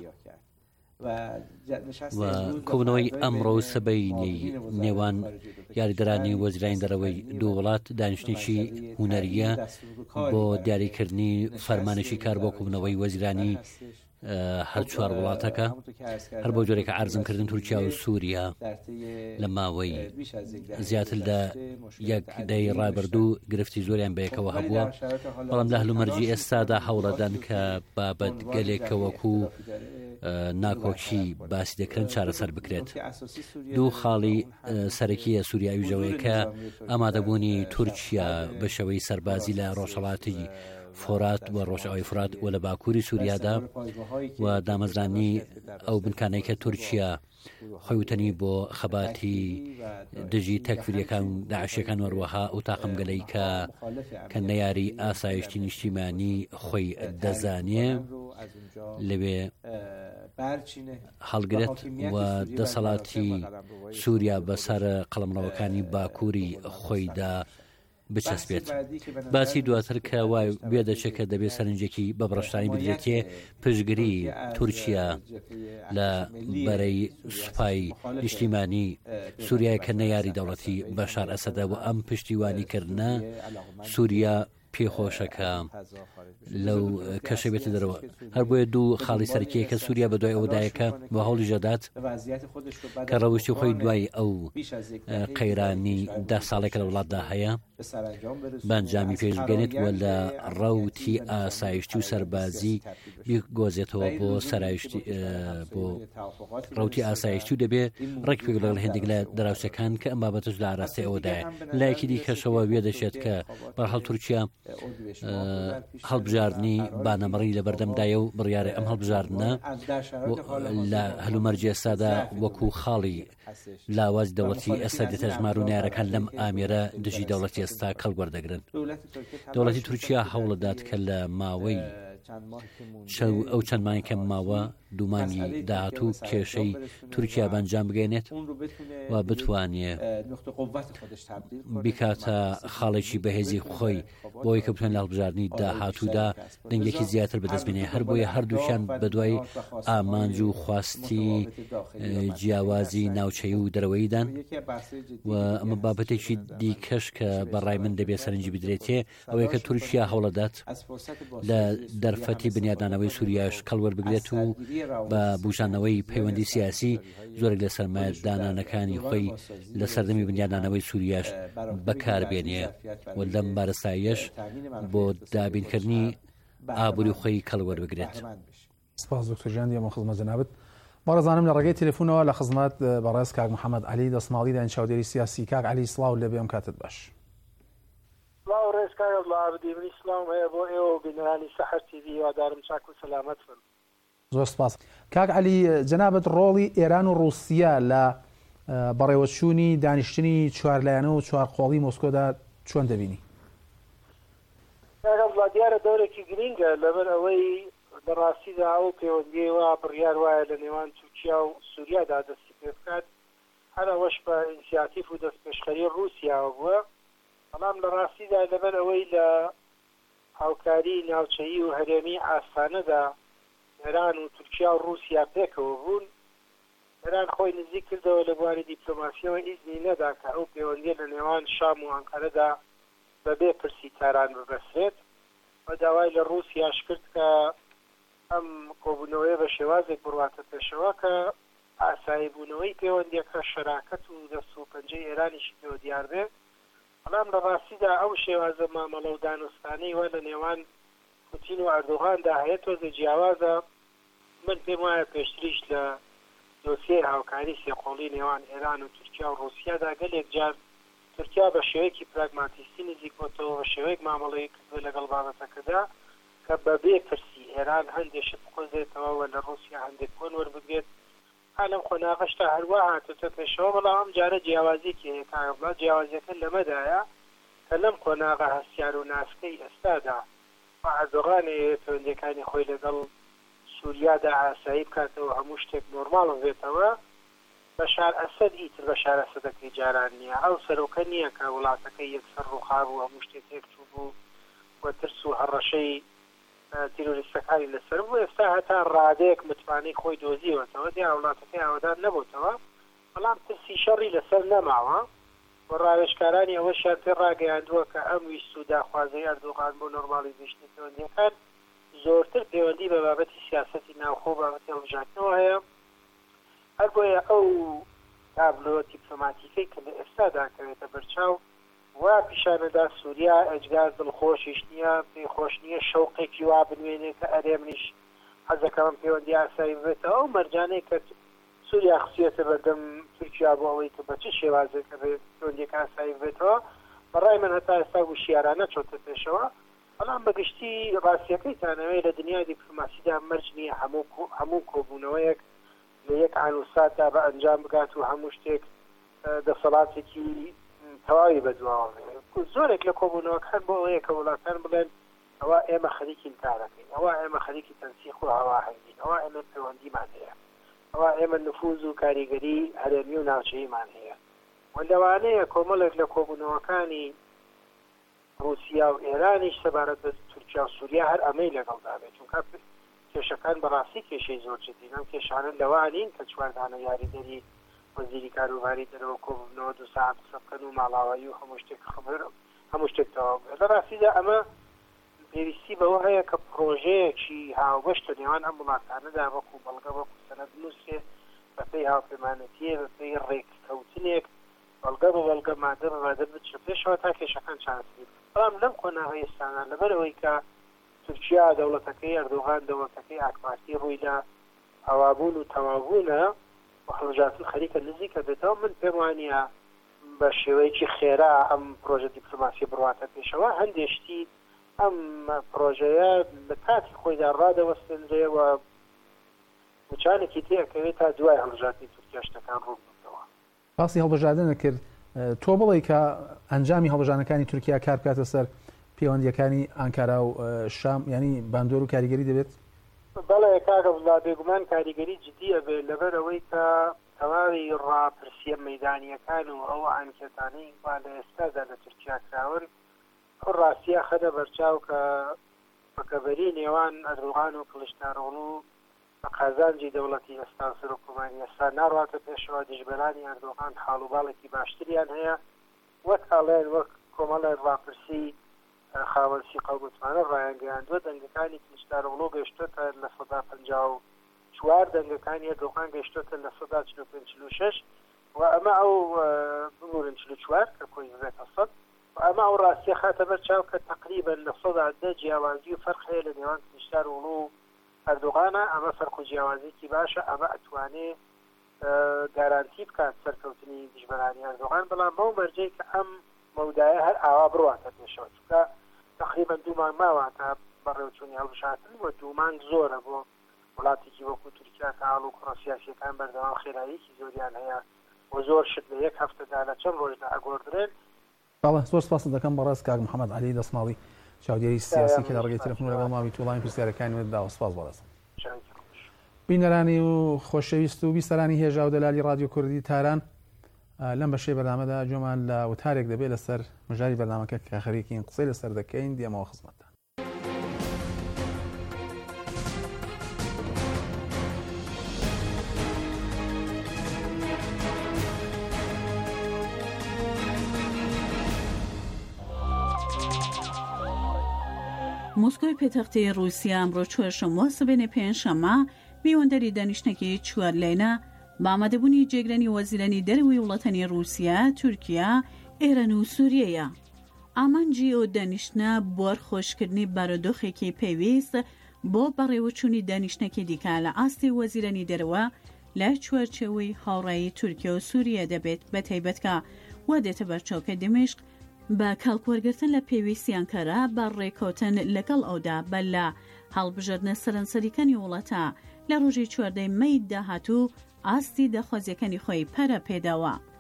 و کۆبنەوەی ئەمڕۆ سبەینی نێوان یاریدەرانی وەزیرانی دەرەوەی دوو وڵات دانیشتێکی هونەریە بۆ دیاریکردنی فەرمانێکی کار بۆ کۆبنەوەی وەزیرانی هەر چوار وڵاتەکە هەر بۆ جۆرێکە عەرزمکردن تورکیا و سووریا لە ماوەی زیاتر لە یەک دەی ڕابردوو گرفتی زۆریان بەیەکەوە هەبووە، بەڵام لە هەلومەرجی ئێستادا هەوڵەدان کە بابەت گەلێکە وەکو ناکۆکی باسی دەکرن چارەسەر بکرێت. دوو خاڵی سەرەکیە سووریاویژەوەیەکە ئامادەبوونی تورکیا بە شێوەی سەربازی لە ڕۆژهەڵاتی فۆرات و ڕۆژئاوی فرات و لە باکووری سووریادا و دامەزرانی ئەو بنکانەی کە تورکیا خۆیوتنی بۆ خەباتی دژی تەکفیریەکان داعشیەکان وەروەها ئەو تاقمگەلەی کە نەیاری ئاسایشتی نیشتیمانی خۆی دەزانێ لەوێ هەڵگرێت و دەسەڵاتی سووریا بەسەر قەڵمڕەوەکانی باکووری خۆیدا بچەسبێت. باسی دواتر کە وای بێ دەچێت کە دەبێت سەرنجێکی بە بڕشتانی بدرێتێ پشگیری تورکیا لە بەرەی سوپای نیشتیمانی سووریای کە نەیاری دەوڵەتی بەشار ئەسەدە و ئەم پشتیوانیکردنە سووریا پێخۆشەکە لەو کەشە بێتە دەرەوە. هەر بۆیە دوو خاڵی سەرکیە کە سووریا بە دوای ئەوەدایەکە بە هەوڵی ژەدات کە ڕەوشی خۆی دوای ئەو قەیرانی 10 ساڵێکە لە وڵاتدا هەیە بەنجامی پێشگەنێت و لە ڕەوتی ئاسایشتی و سەربازی بیگۆزێتەوە بۆ سەرایشتی بۆ ڕەوتی ئاسایشتی و دەبێت ڕێک پێ لەگەڵ هێندێک لە دەراوسەکان کە ئەم بابەتش لە ئاراستی ئەوەدایە. لایەکی دیکەشەوە وێ دەشێت کە بەرحەڵ تورکیا هەڵبژاردننی بانەمەڕی لە بەردەمدایە و بڕیارە ئەم هەڵبژاردنە لە هەلومەرجی ئێستادا وەکو خاڵی لاواز دەوڵەتی ئێستا دێتە ژمار و نارەکان لەم ئامێرە دژی دەوڵەتی ئێستا کەڵوەردەگرن. دەوڵەتی تورکیا هەوڵەدات کە لە ماوەی ئەو چەند مانگێکە ماوە دوومانی داهاتوو کێشەی تورکیا بەنجام بگەێنێت و بتوانێت بیکاتە خاڵێکی بەهێزی خۆی بۆی کە بتوان لە هەڵبژاردننی داهاتوودا دەنگێکی زیاتر بەدەستبێنێ. هەر بۆیە هەردووکیان بەدوای ئامانج و خواستی جیاوازی ناوچەی و دەرەوەیدان و ئەمە بابەتێکی دیکەش کە بەڕای من دەبێت سەرنجی بدرێتێ ئەوەیە کە تورکیا هەوڵەدات لە دەرفەتی بنیادانەوەی سووریاش کەڵوەربگرێت و بە بوژانەوەی پەیوەندی سیاسی زۆرێک لە سەرمایەدانانەکانی خۆی لە سەردەمی بنیادانەوەی سووریاش بەکاربێنێ و لەم بارەساییەش بۆ دابینکردنی ئابووری خۆی کەڵوەربگرێت. سپاس دکتۆر ژیان دیەمە خزمەت جەنابەت. بەڕێزانم لە ڕێگەی تەلەفۆنەوە لە خزمەت بەڕێز کاک محەممەد عەلی دەسماڵی داین چاودێری سیاسی. کاک عەلی سڵاو لێ بێم کاتت باش. سڵاو ڕێزکار وڵاوردی منی سڵاو هەیە بۆ ئێوە بینەرانی سەحەر تیڤی وادارم چاک و سەلامەت بن. زۆر سپاس. کاک عەلی جەنابەت ڕۆڵی ئێران و رووسیا لە بەڕێوەچوونی دانیشتنی چوارلایەنە و چوارقۆڵی مۆسکۆدا چۆن دەبینی؟ دیارە دەورێکی گرینگە لەبەر ئەوەی بەڕاستیدا ئەو پەیوەندیەوە بڕیار وایە لە نێوان تورکیا و سووریادا دەستی پێ بکات هەر ئەوەش بە ئینسیاتیف و دەستپێشخەری رووسیاوە بووە، بەڵام لە ڕاستیدا لەبەر ئەوەی لە هاوکاری ناوچەیی و هەرێمی ئاستانەدا ئێران و تورکیا و رووسیا پێکەوە بوون، ئێران خۆی نزیک کردەوە لە بواری دیپلۆماسیەوە ئیزنی نەدا کە ئەو پەیوەندیە لە نێوان شام و ئەنقەرەدا بەبێ پرسی تاران ببەسرێت و داوای لە رووسیاش کرد کە ئەم کۆبوونەوەی بە شێوازێک بڕواتە پێشەوە کە ئاسایی بوونەوەی پەیوەندیەکە شەراکەت و دەست و پەنجەی ئێرانیشی پێوە دیار بێ، بەڵام لە ڕاستیدا ئەو شێوازە مامەڵە و دانوستانەی وە لە نێوان پوتین و ئەردۆغاندا هەیە تۆزە جیاوازە. من پێم وایە پێشتریش لە دۆسیە هاوکاری سێقۆڵی نێوان ئێران و تورکیا و رووسیادا گەلێک جار تورکیا بە شێوەیەکی پراگماتیستی نزیکۆتەوە بە شێوەیەک مامەڵەی کردووە لەگەڵ بابەتەکەدا کە بەبێ پرسی ئێران هەندێشت بخۆزێتەوە و لە رووسیا هەندێک کۆن وەربگرێت. هەلم خۆناغەشتا هەروە هاتوتە پێشەوە، بەڵام ئەم جارە جیاوازێکی هەیە جیاوازیەکە لەمەدایە کە لەم قۆناغا هەستیار و ناسکەی ئێستادا ئەردۆغانێ پەیوەندیەکانی خۆی لەگەڵ سووریادا ئاسایی بکاتەوە هەموو شتێک نۆرماڵ بێتەوە بەشار ئەسەد ئیتر بەشار ئەسەدەکەی جاران نییە ئەو سەرۆکە نییە کە وڵاتەکەی یەکسەر ڕووخا بوو هەموو شتێک تێکچوو بوو وە ترس و هەڕەشەی تیرۆریستەکانی لەسەر بوو ئێستا هەتا ڕادەیەک متمانەی خۆی دۆزیوەتەوە دیان وڵاتەکەی ئاوادار نەبووتەوە بەڵام ترسی شەڕی لەسەر نەماوە و ڕاوێژکارانی ئەوە شار پێ ڕاگەیاندووە کە ئەم ویست و داخوازەی ئەردۆغان بۆ نۆرماڵی گەشتنی پەیوەندیەکان زۆرتر پەیوەندی بە بابەتی سیاسەتی ناوخۆ بابەتی هەڵبژاردنەوە هەیە هەر بۆیە ئەو تابلۆ دیپلۆماتیکەی کە لە ئێستادا کەوێتە بەرچاو وا پیشانەدا سووریا ئەجگار دڵخۆشیش نییە پێیخۆش نییە شەوقێکی وا بنوێنێ کە ئەرێ منیش حەزەکەم پەیوەندی ئاسایی بێتەوە ئەو مەرجانەی کە سووریا خچێتە بەردەم تورکیا بۆ ئەوەی کە بە چ شێوازێکە پەیوەندیەکە ئاسایی بێتەوە بەڕای من هەتا ئێستا وشیارانە چۆتە پێشەوە بەڵام بەگشتی ڕاستیەکەیتانەوەی لە دنیای دیپلۆماسیدا مەرج نییە هەموو کۆبوونەوەیەک لە یەک ئانوساتدا بە ئەنجام بگات و هەموو شتێک دەسەڵاتێکی تەواوی بەدواوە زۆرێک لە کۆبوونەوەکان بۆ ئەوەیە کە وڵاتان بڵێن ئەوە ئێمە خەریکی کارەکەین ئەوە ئێمە خەریکی تەنسیق و هەواهەنگین ئەوە ئێمە پەیوەندیمان هەیە ئەوە ئێمە نفوذ و کاریگەری هەرێمی و ناوچەیمان هەیە و لەوانەیە کۆمەڵێک لە کۆبوونەوەکانی رووسیا و ئێرانیش سەبارەت بە تورکیا و سووریا هەر ئەمەی لەگەڵدا بێت چونکە کێشەکان بەڕاستی کێشەی زۆر جددین ئەم کێشانە لەوانین کە چواردانە یاریدەری وەزیری کاروباری دەرەوە کۆبوونەوە 2 ساعت قسە بکەن و ماڵاوایی و هەموو شتێک تەواو بێت لە ڕاستیدا ئەمە پێویستی بەوە هەیە کە پرۆژەیەکی هاوبەشتە نێوان ئەم وڵاتانەدا وەکو بەڵگە وەکو سەنەد نووسێ بەپێی هاوپەیمانەتیە بەپێی ڕێککەوتنێک بەڵگە بە بەڵگە مادە بە مادە بچ پێشەوە تا کێشەکان چارەسەر بەڵام لەم کۆناغی ئێستانە لەبەرەوەی کە تورکیا دەوڵەتەکەی ئەردۆغان دەوڵەتەکەی ئاکپارتی ڕوویدا هەوابوون و تەواوبوونە و هەڵبژاردن خەریکە نزیکە بێتەوە من پێم وانە بە شێوەیەکی خێرا ئەم پرۆژە دیپلۆماسی بڕواتە پێشەوە هەندێشتی ئەم پرۆژەیە لە کاتی خۆیدا ڕادەوەستێنرێەوە وچانێکی تێکەوێت تا دوای هەڵبژاردنی تورکیا شتەکان ڕوو بکەوە باسی هەڵبژاردن نەکرد تۆ بڵێ کە ئەنجامی هەڵبژاردنەکانی تورکیا کار بکاتە سەر پەیوەندیەکانی ئەنکارا و شام ینی باندۆر و کاریگەری دەبێت بەڵێ کاکە وڵا بێگومان کاریگەری جدیە بێت لەبەرەوەی کە تەواوی ڕاپرسیە مەیدانیەکان و ئەو ئانکێتانەی وا لە ئێستادا لە تورکیا کراون ئەو ڕاستیە خەدە بەرچاو کە بەکەبەری نێوان ئەردوغان و کڵشدارۆغڵو بە قازانجی دەوڵەتی ئێستا سەرۆکۆمانی ئێستا ناڕاتە پێشەوە دیژبەرانی ئەردوغان حاڵوباڵێکی باشتریان هەیە وەک ئاڵێن وەک کۆمەڵە ڕاپرسی خاوەنسی قەومتمانە ڕایانگەیاندووە دەنگەکانی کڵشدارۆغڵو گەیشتۆتە لە 154 دەنگەکانی ئەردوغان گەیشتۆتە لە 146 و ئەمە ئەو بمورن 44 کە کۆی بێتە 100 ئەمە ئەو ڕاستیە خاتە بەرچاو کە تقریبا لە 110 جیاوازی و فەرق هەیە لە نێوان کڵشدارۆغڵو و ئەردوغانە ئەمە فەرق و جیاوازیکی باشە ئەمە ئەتوانێ گارانتی بکات سەرکەوتنی دیژبەرانی ئەردوغان بەڵام بەو مەرجەی کە ئەم مەودایە هەر ئاوا بڕواتە پێشەوە چونکە تقریبا 2 مانگ ماواتە بەڕێوەچوونی هەڵبژاردن و 2 مانگ زۆرە بۆ وڵاتێکی وەکو تورکیا کە هەڵ و کوڕەسیاسیەکان بەردەوام خێراییەکی زۆریان هەیە و زۆر شت لە یەک هەفتەدا لە چەند ڕۆژدا ئەگۆڕدرێن باڵێ زۆر سپاس دەکەم بەڕاست کاک محەممەد عەلی دەسماڵی چاودێری سیاسی کە لە ڕێگەی تەلەفۆن لەگەڵ ماوی توڵامی پرسیارەکانیدا سپاس بەڕاست بینەرانی و خۆشەویست و بیسەرانی هێژا و دەلالی رادیۆ کوردی تاران لەم بەشەی بەرنامەدا جۆمان لە وتارێک دەبێت لەسەر مژاری بەرنامەکە کە خەریکین قسەی لەسەر دەکەین دێمەوە خزمەتتان. مۆسکۆی پێتەختەی رووسیا ئەمڕۆ چوارشەممە سبێنێ پێنجشەممە میوەندەری دانیشتێکی چوار لێنە بە ئامادەبوونی جێگرانی وەزیرانی دەرەوەی وڵاتانی رووسیا، تورکیا، ئێران و سووریەیە. ئامانجی ئەو دانیشتە بوارخۆشکردنی بارودۆخێکی پێویست بۆ بەڕێوەچوونی دانیشتێکی دیکە لە ئاستی وەزیرانی دەرەوە لە چوارچێوەی هاوڕایی تورکیا و سووریە دەبێت بە تایبەتکە وا دێتە بەرچاوکە دمشق بە کاڵکوەرگرتن لە پێویستی ئەنکارا بە ڕێکەوتن لەگەڵ ئەودا بە لە هەڵبژاردنە سەرنسەریەکانی وڵاتە لە ڕۆژی 14 مەی داهاتوو ئاستی داخوازیەکانی خۆی پەرە پێداوە.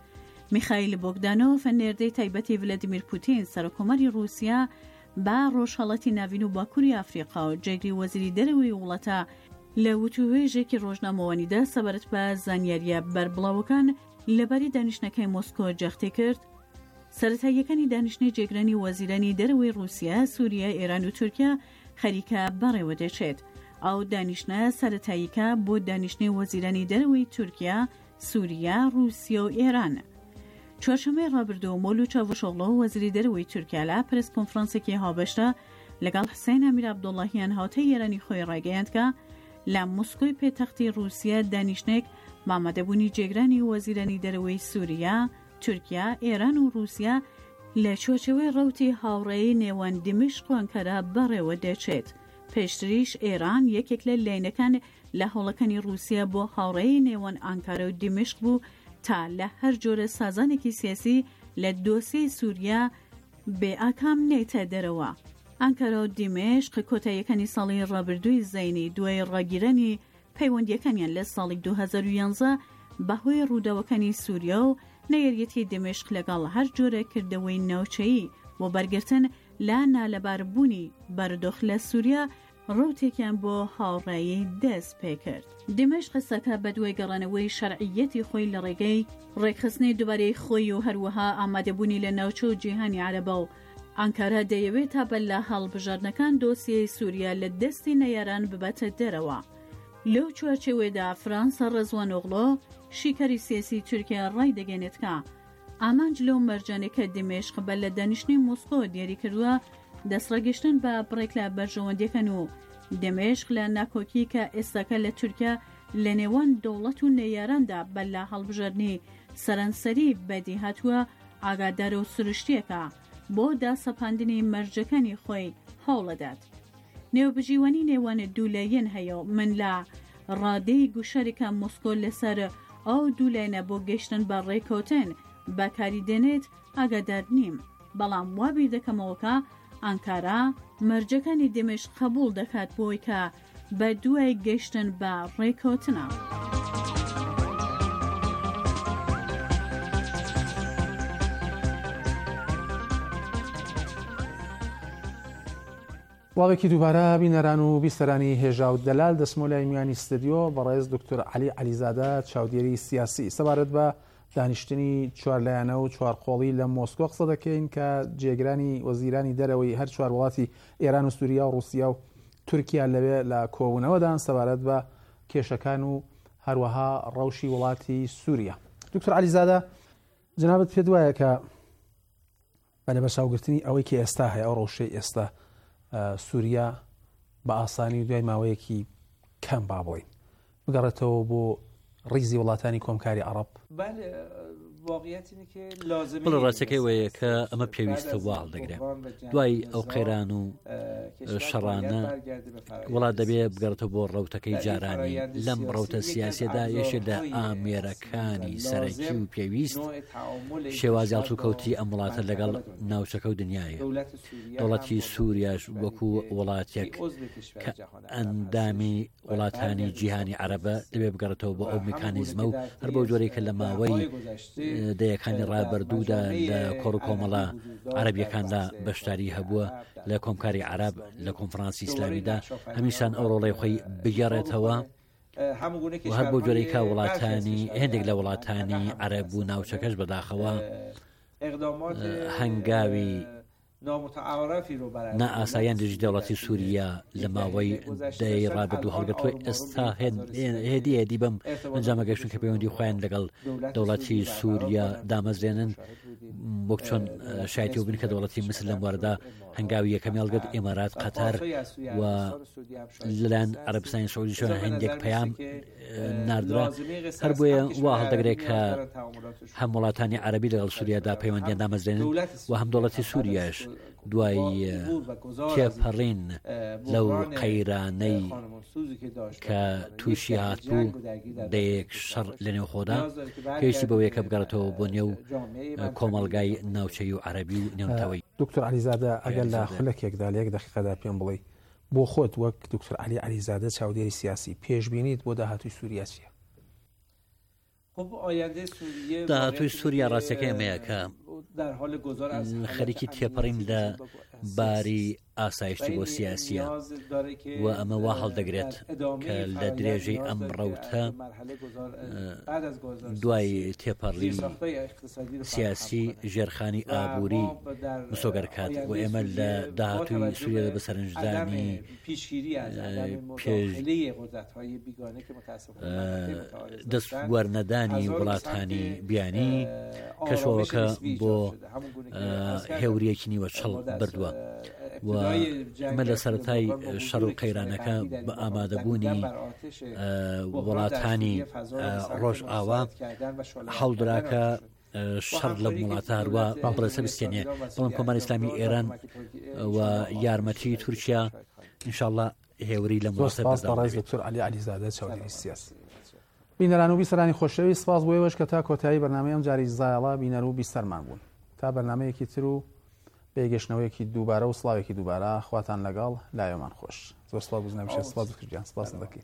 میخائیل بۆگدانۆف نێردەی تایبەتی ڤلادیمیر پوتین سەرۆکۆمەری رووسیا با ڕۆژهەڵەتی ناوین و باکووری ئافریقا و جێگری وەزیری دەرەوەی وڵاتە لە وتووێژێکی ڕۆژنامەوانیدا سەبارەت بە زانیاریە بەربڵاوەکان لەباری دانیشتەکەی مۆسکۆ جەختی کرد. سەرەتاییەکانی دانیشتنی جێگرانی وەزیرانی دەرەوەی رووسیا، سووریا، ئێران و تورکیا خەریکە بەڕێوە دەچێت. ئەو دانیشتە سەرەتاییکە بۆ دانیشتنی وەزیرانی دەرەوەی تورکیا، سووریا، رووسیا و ئێران. چوارشەمەی ڕابردوو مۆلو چاڤوشۆغلۆ وەزیری دەرەوەی تورکیا لە پرس کۆنفرانسێکی هاوبەشدا لەگەڵ حسین ئەمیر عەبدوڵڵاهیان هاوتەی ئێرانی خۆی ڕاگەیاند کە لە مۆسکۆی پێتەختی رووسیا دانیشتێک مامەدەبوونی جێگرانی وەزیرانی دەرەوەی سووریا، تورکیا، ئێران و رووسیا لە چۆچەوەی ڕەوتی هاوڕێی نێوان دیمشق و ئەنکارا بەڕێوە دەچێت. پێشتریش ئێران یەکێک لە لایەنەکان لە هەوڵەکانی رووسیا بۆ هاوڕێی نێوان ئەنکارا و دیمشق بوو تا لە هەر جۆرە سازانێکی سیاسی لە دۆسیەی سووریا بێ ئاکام نێتە دەرەوە. ئەنکارا و دیمشق کۆتاییەکانی ساڵی ڕابردووی زەینی دوای ڕاگیرانی پەیوەندیەکانیان لە ساڵی 2011 بەهۆی ڕووداوەکانی سووریا و نەیەریەتی دیمشق لەگەڵ هەر جۆرە کردەوەی ناوچەیی بۆ بەرگرتن لە نالەباربوونی بەردۆخ لە سووریا ڕوتێکیان بۆ هاوڕایی دەست پێ کرد. دیمشق قسەکە بە دوای گەڕانەوەی شەرعیەتی خۆی لە ڕێگەی ڕێکخستنی دووبارەی خۆی و هەروەها ئامادەبوونی لە ناوچە و جیهانی عەرەبە و ئەنکارا دەیەوێت تا بە لە هەڵبژاردنەکان دۆسیەی سووریا لە دەستی نەیاران ببەتە دەرەوە. لەو چوارچێوەدا فرانسا ڕەزوان ئۆغڵۆ شیکەری سیاسی تورکیا ڕای دەگەێنێت کە ئامانج لەو مەرجانێکە دیمشق بە لە دانیشتنی مۆسکۆ دیاری کردووە دەسڕاگەشتن بە بڕێک لە بەرژەوەندیەکەن و دمشق لە ناکۆکی کە ئێستاکە لە تورکیا لە نێوان دەوڵەت و نەیاراندا بە لە هەڵبژاردنی سەرانسەری بەدی هاتووە ئاگادار و سروشتیەکە بۆ داسەپاندنی مەرجەکانی خۆی هەوڵەدات. نێوبژیوانی نێوان دوولایەن هەیە و من لە ڕادەی گوشارێکە مۆسکۆ لەسەر ئەو دوولایەنە بۆ گەیشتن بە ڕێکەوتن بەکاری دێنێت ئاگادار نیم، بەڵام وابیر دەکەمەوەکە ئەنکارا مەرجەکانی دیمشق قبول دەکات بۆی کە بە دوای گەیشتن بە ڕێکەوتنە. وڵاوێکی دووبارە بینەران و بیسەرانی هێژا و دەلال دەسمۆلای میانی ستدیۆ بەڕێز دکتۆر عەلی عەلیزادە چاودێری سیاسی سەبارەت بە دانیشتنی چوارلایەنە و چوارقۆڵی لە مۆسکۆ قسە دەکەین کە جێگرانی وەزیرانی دەرەوەی هەر چوار وڵاتی ئێران و سووریا و رووسیا و تورکیا لەوێ لە کۆبوونەوەدان سەبارەت بە کێشەکان و هەروەها ڕەوشی وڵاتی سووریا. دکتۆر عەلیزادە جنابەت پێ دوایە کە بەلە بەرچاوگرتنی ئەوەی کە ئێستا هەیە ئەو ڕەوشەی ئێستا سووریا بە ئاسانی دوای ماوەیەکی کەم با بڵین بگەڕێتەوە بۆ ڕیزی وڵاتانی کۆمکاری عەرەب. بڵ ڕاستەکەی وەیە کە ئەمە پێویستە واڵ دەگرێت دوای ئەو قەیران و شەڕانە وڵات دەبێ بگەڕێتەوە بۆ ڕەوتەکەی جارانی لەم ڕەوتە سیاسیەدا یەکێک لە ئامێرەکانی سەرەکی و پێویست شێوازی هەڵسوکەوتی ئەم وڵاتە لەگەڵ ناوچەکە و دنیاە. دەوڵەتی سووریاش وەکو وڵاتێک کە ئەندامی وڵاتانی جیهانی عەرەبە دەبێ بگەڕێتەوە بۆ ئەو میکانیزمە و هەر بۆ جۆرەی کە لە ماوەی دەیەکانی ڕابردوودا لە کۆڕ و کۆمەڵە عەرەبیەکاندا بەشداری هەبووە لە کۆمکاری عەرەب لە کۆنفرانسی ئیسلامیدا هەمیشان ئەو ڕۆڵەی خۆی بگەڕێتەوە و هەر بۆ جۆرەی کا وڵاتانی هێندێک لە وڵاتانی عەرەب و ناوچەکەش بەداخەوە هەنگاوی نا ئاساییان دژی دەوڵەتی سووریا لە ماوەی دەی ڕابردوو هەڵگرتووە ئێستا هێدی بەم ئەنجامە گەشتن کە پەیوەندی خۆیان لەگەڵ دەوڵەتی سووریا دامەزرێنن بۆ چۆن شایەتی و بن کە دەوڵەتی مسر لەم وارەدا هەنگاوی یەکەمی هەڵگرت ئێمارات قەتەر و لەلایەن عەرەبستانی سەعودیشەوە هەندێک پەیام ناردرا هەر بۆیە وا هەڵدەگرێت کە هەم وڵاتانی عەرەبی لەگەڵ سووریادا پەیوەندیان دامەزرێنن و هەم دەوڵەتی سووریاش دوای تێپەڕین لەو قەیرانەی کە تووشی هاتبوو دەیەک شەڕ لە نێو خۆدا پێویستی بەوەیە کە بگەڕێتەوە بۆ نێو کۆمەڵگای ناوچەی و عەرەبی و نێونەتەوەی. دکتۆر عەلیزادە ئەگەر لە خولەکێکدا لە یەک دەقیقەدا پێم بڵێ بۆ خۆت وەک دکتۆر عەلی عەلیزادە چاودێری سیاسی پێشبینیت بۆ داهاتووی سووریا چییە؟ داهاتووی سووریا ڕاستیەکەیمەیە کە خەریکی تێپەڕین لە باری ئاسایشتی بۆ سیاسیە و ئەمە وا هەڵدەگرێت کە لە درێژەی ئەم ڕەوتە دوای تێپەڕی سیاسی ژێرخانی ئابووری مسۆگەرکات و ئێمە لە داهاتووی سووریا بە سەرنجدانی دەست وەرنەدانی وڵاتانی بیانی کەشەوەکە بۆ هێوریەکی نیوە چڵ بردووە و ئەمە لە سەرەتای شەڕ و قەیرانەکە بە ئامادەبوونی وڵاتانی ڕۆژ ئاوا هەڵدراکە شەڕ لە وڵاتە هەروە بەڵێسە بستێنێ بەڵام کۆماری ئیسلامی ئێران و یارمەتی تورکیا ئینشاءڵڵا هێوری لە دکتۆر علی علیزادە چاودێری سیاسی. بینەران و بیسەرانی خۆشەوی سپاس بۆ ئێوەش کە تا کۆتایی بەرنامەی ئەم جاری زایڵا بینەر و بیسەرمان بوون تا بەرنامەیەکی تر و بێگەشتنەوەیەکی دووبارە و سڵاوێکی دووبارە خواتان لەگەڵ لایەمان خۆش. زۆر سپاس بوو نەمیشە سپاس بکردیان سپاس دەکەین.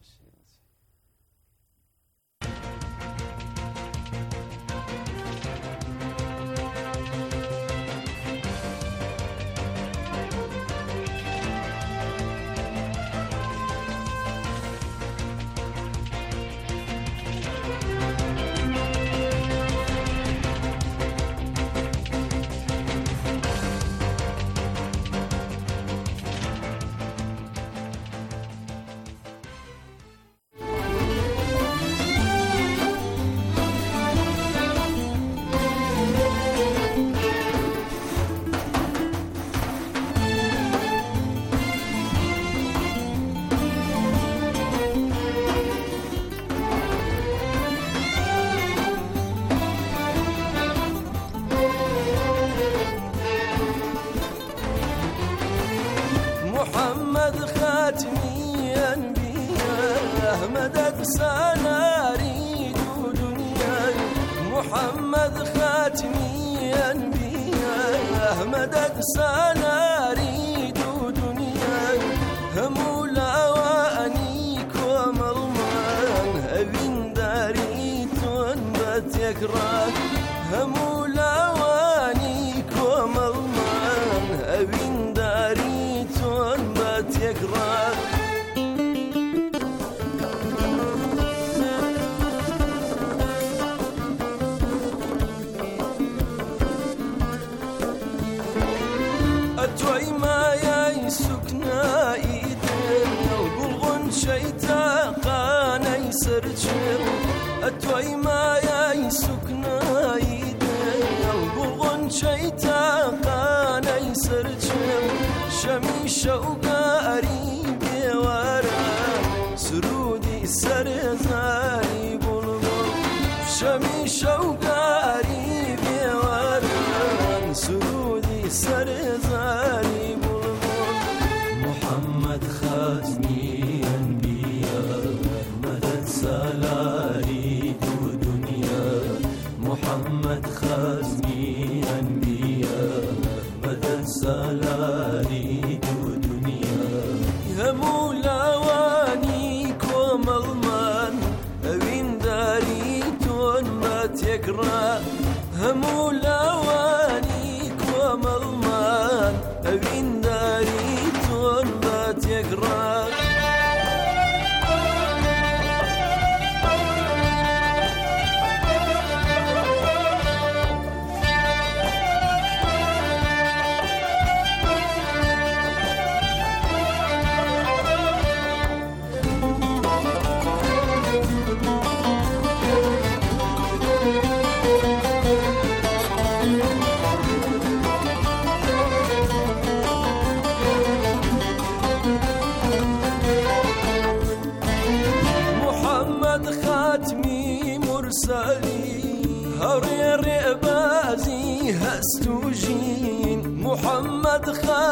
محمد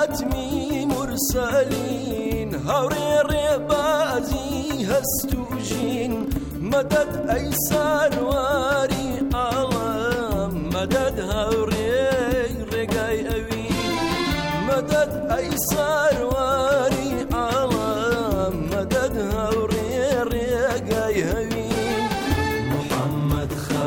خاتمی مرسلین هوری ربازی هستوجین مدد ای سرواری عالم مدد هوری رگای اوین مدد ای سرواری عالم مدد هوری رگای اوین محمد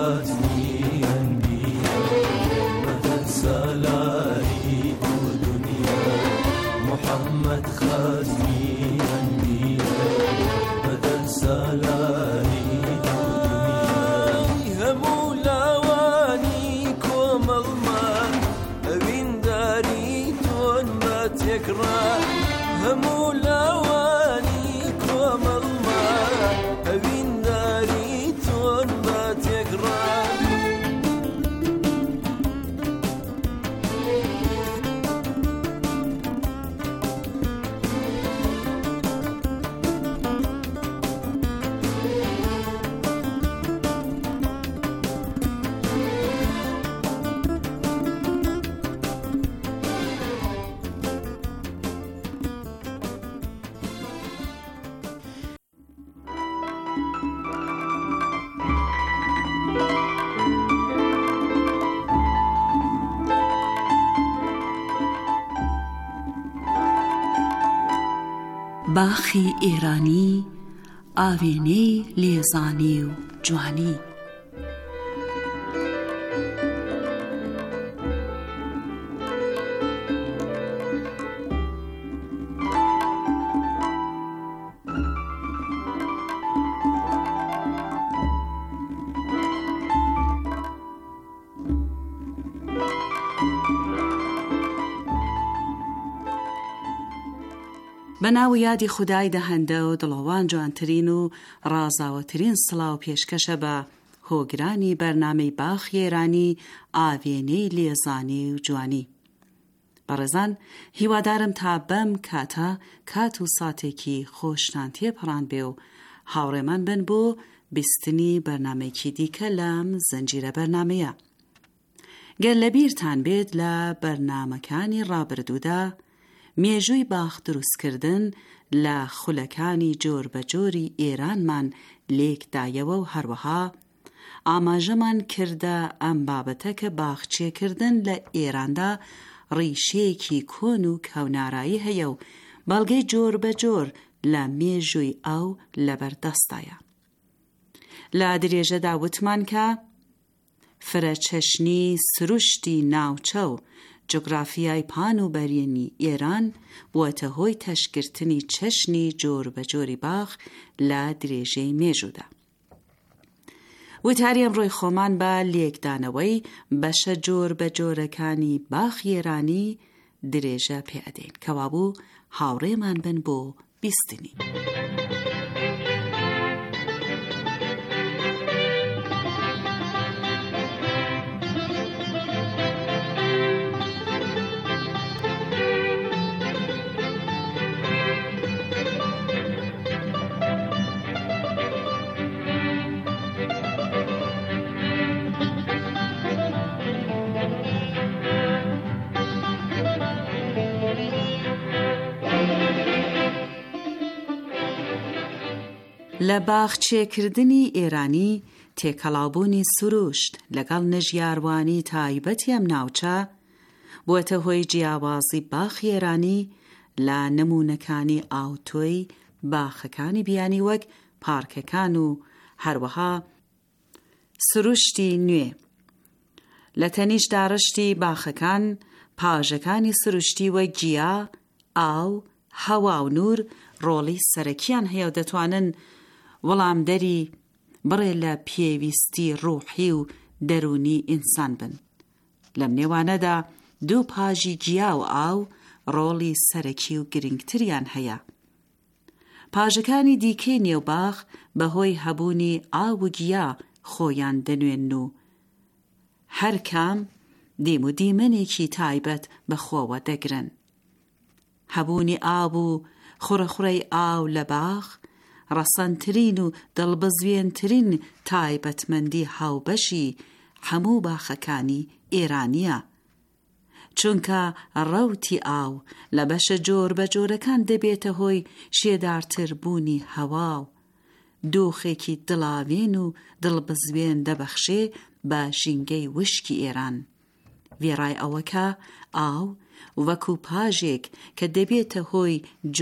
محمد خاتمی انبیا بدل سالاری دنیای همو لاوانی کومل ما اوین داری تون ما تکرار همو لاوانی کومل ما اوین داری تون ما تکرار باخی ئێرانی ئاوێنەی لێزانی و جوانی بەناو یادی خودای دەهەندە و دڵەوان جوانترین و ڕازاوەترین سڵاو پێشکەشە بە هۆگرانی بەرنامەی باخی ئێرانی ئاوێنەی لێزانی و جوانی. بەڕێزان، هیوادارم تا بەم کاتە کات و ساتێکی خۆشتان تێپەڕاند بێ و هاوڕێمان بن بۆ بیستنی بەرنامەیەکی دیکە لەم زەنجیرە بەرنامەیە. گەر لەبیرتان بێت لە بەرنامەکانی ڕابردوودا مێژووی باخ دروستکردن لە خولەکانی جۆر بە جۆری ئێرانمان لێکدایەوە و هەروەها ئاماژەمان کردە ئەم بابەتە کە باخچێکردن لە ئێراندا ڕیشەیەکی کۆن و کەونارایی هەیە و بەڵگەی جۆر بە جۆر لە مێژووی ئەو لەبەردەستایە. لە درێژەدا وتمان کە فرەچەشنی سروشتی ناوچە و جغرافیای پان و بەرینی ئێران بووەتە هۆی تەشکردنی چەشنی جۆر بە جۆری باخ لە درێژەی مێژوودا. وتاری ئەمڕۆی خۆمان بە لێکدانەوەی بەشە جۆر بە جۆرەکانی باخی ئێرانی درێژە پێدەین کەوا بوو هاوڕێمان بن بۆ بیستنی. لە باخچێکردنی ئێرانی تێکەڵاوبوونی سروشت لەگەڵ نەژیاروانی تایبەتی ئەم ناوچە بووەتە هۆی جیاوازی باخی ئێرانی لە نمونەکانی ئاوتۆی باخەکانی بیانی وەک پارکەکان و هەروەها سروشتی نوێ. لە تەنیشدا ڕشتی باخەکان پاژەکانی سروشتی وەک گیا، ئاو، هەوا و نور ڕۆڵی سەرەکیان هەیە و دەتوانن وەڵامدەری بڕێ لە پێویستی ڕوحی و دەرونی ئینسان بن. لەم نێوانەدا دوو پاژی گیا و ئاو ڕۆڵی سەرەکی و گرنگتریان هەیە. پاژەکانی دیکەی نێوباخ بەهۆی هەبوونی ئاو و گیا خۆیان دەنوێن و هەر کام دیم و دیمەنێکی تایبەت بەخۆوە دەگرن. هەبوونی ئاو و خوڕەخوڕەی ئاو لە باخ ڕەسەنترین و دڵبەزوێنترین تایبەتمەندی هاوبەشی هەموو باخەکانی ئێرانیە، چونکە ڕەوتی ئاو لە بەشە جۆر بە جۆرەکان دەبێتە هۆی شێدارتر بوونی هەوا و دۆخێکی دڵاوێن و دڵبەزوێن دەبەخشێ بە ژینگەی وشکی ئێران. وێڕای ئەوەکە ئاو وەکو پاژێک کە دەبێتە هۆی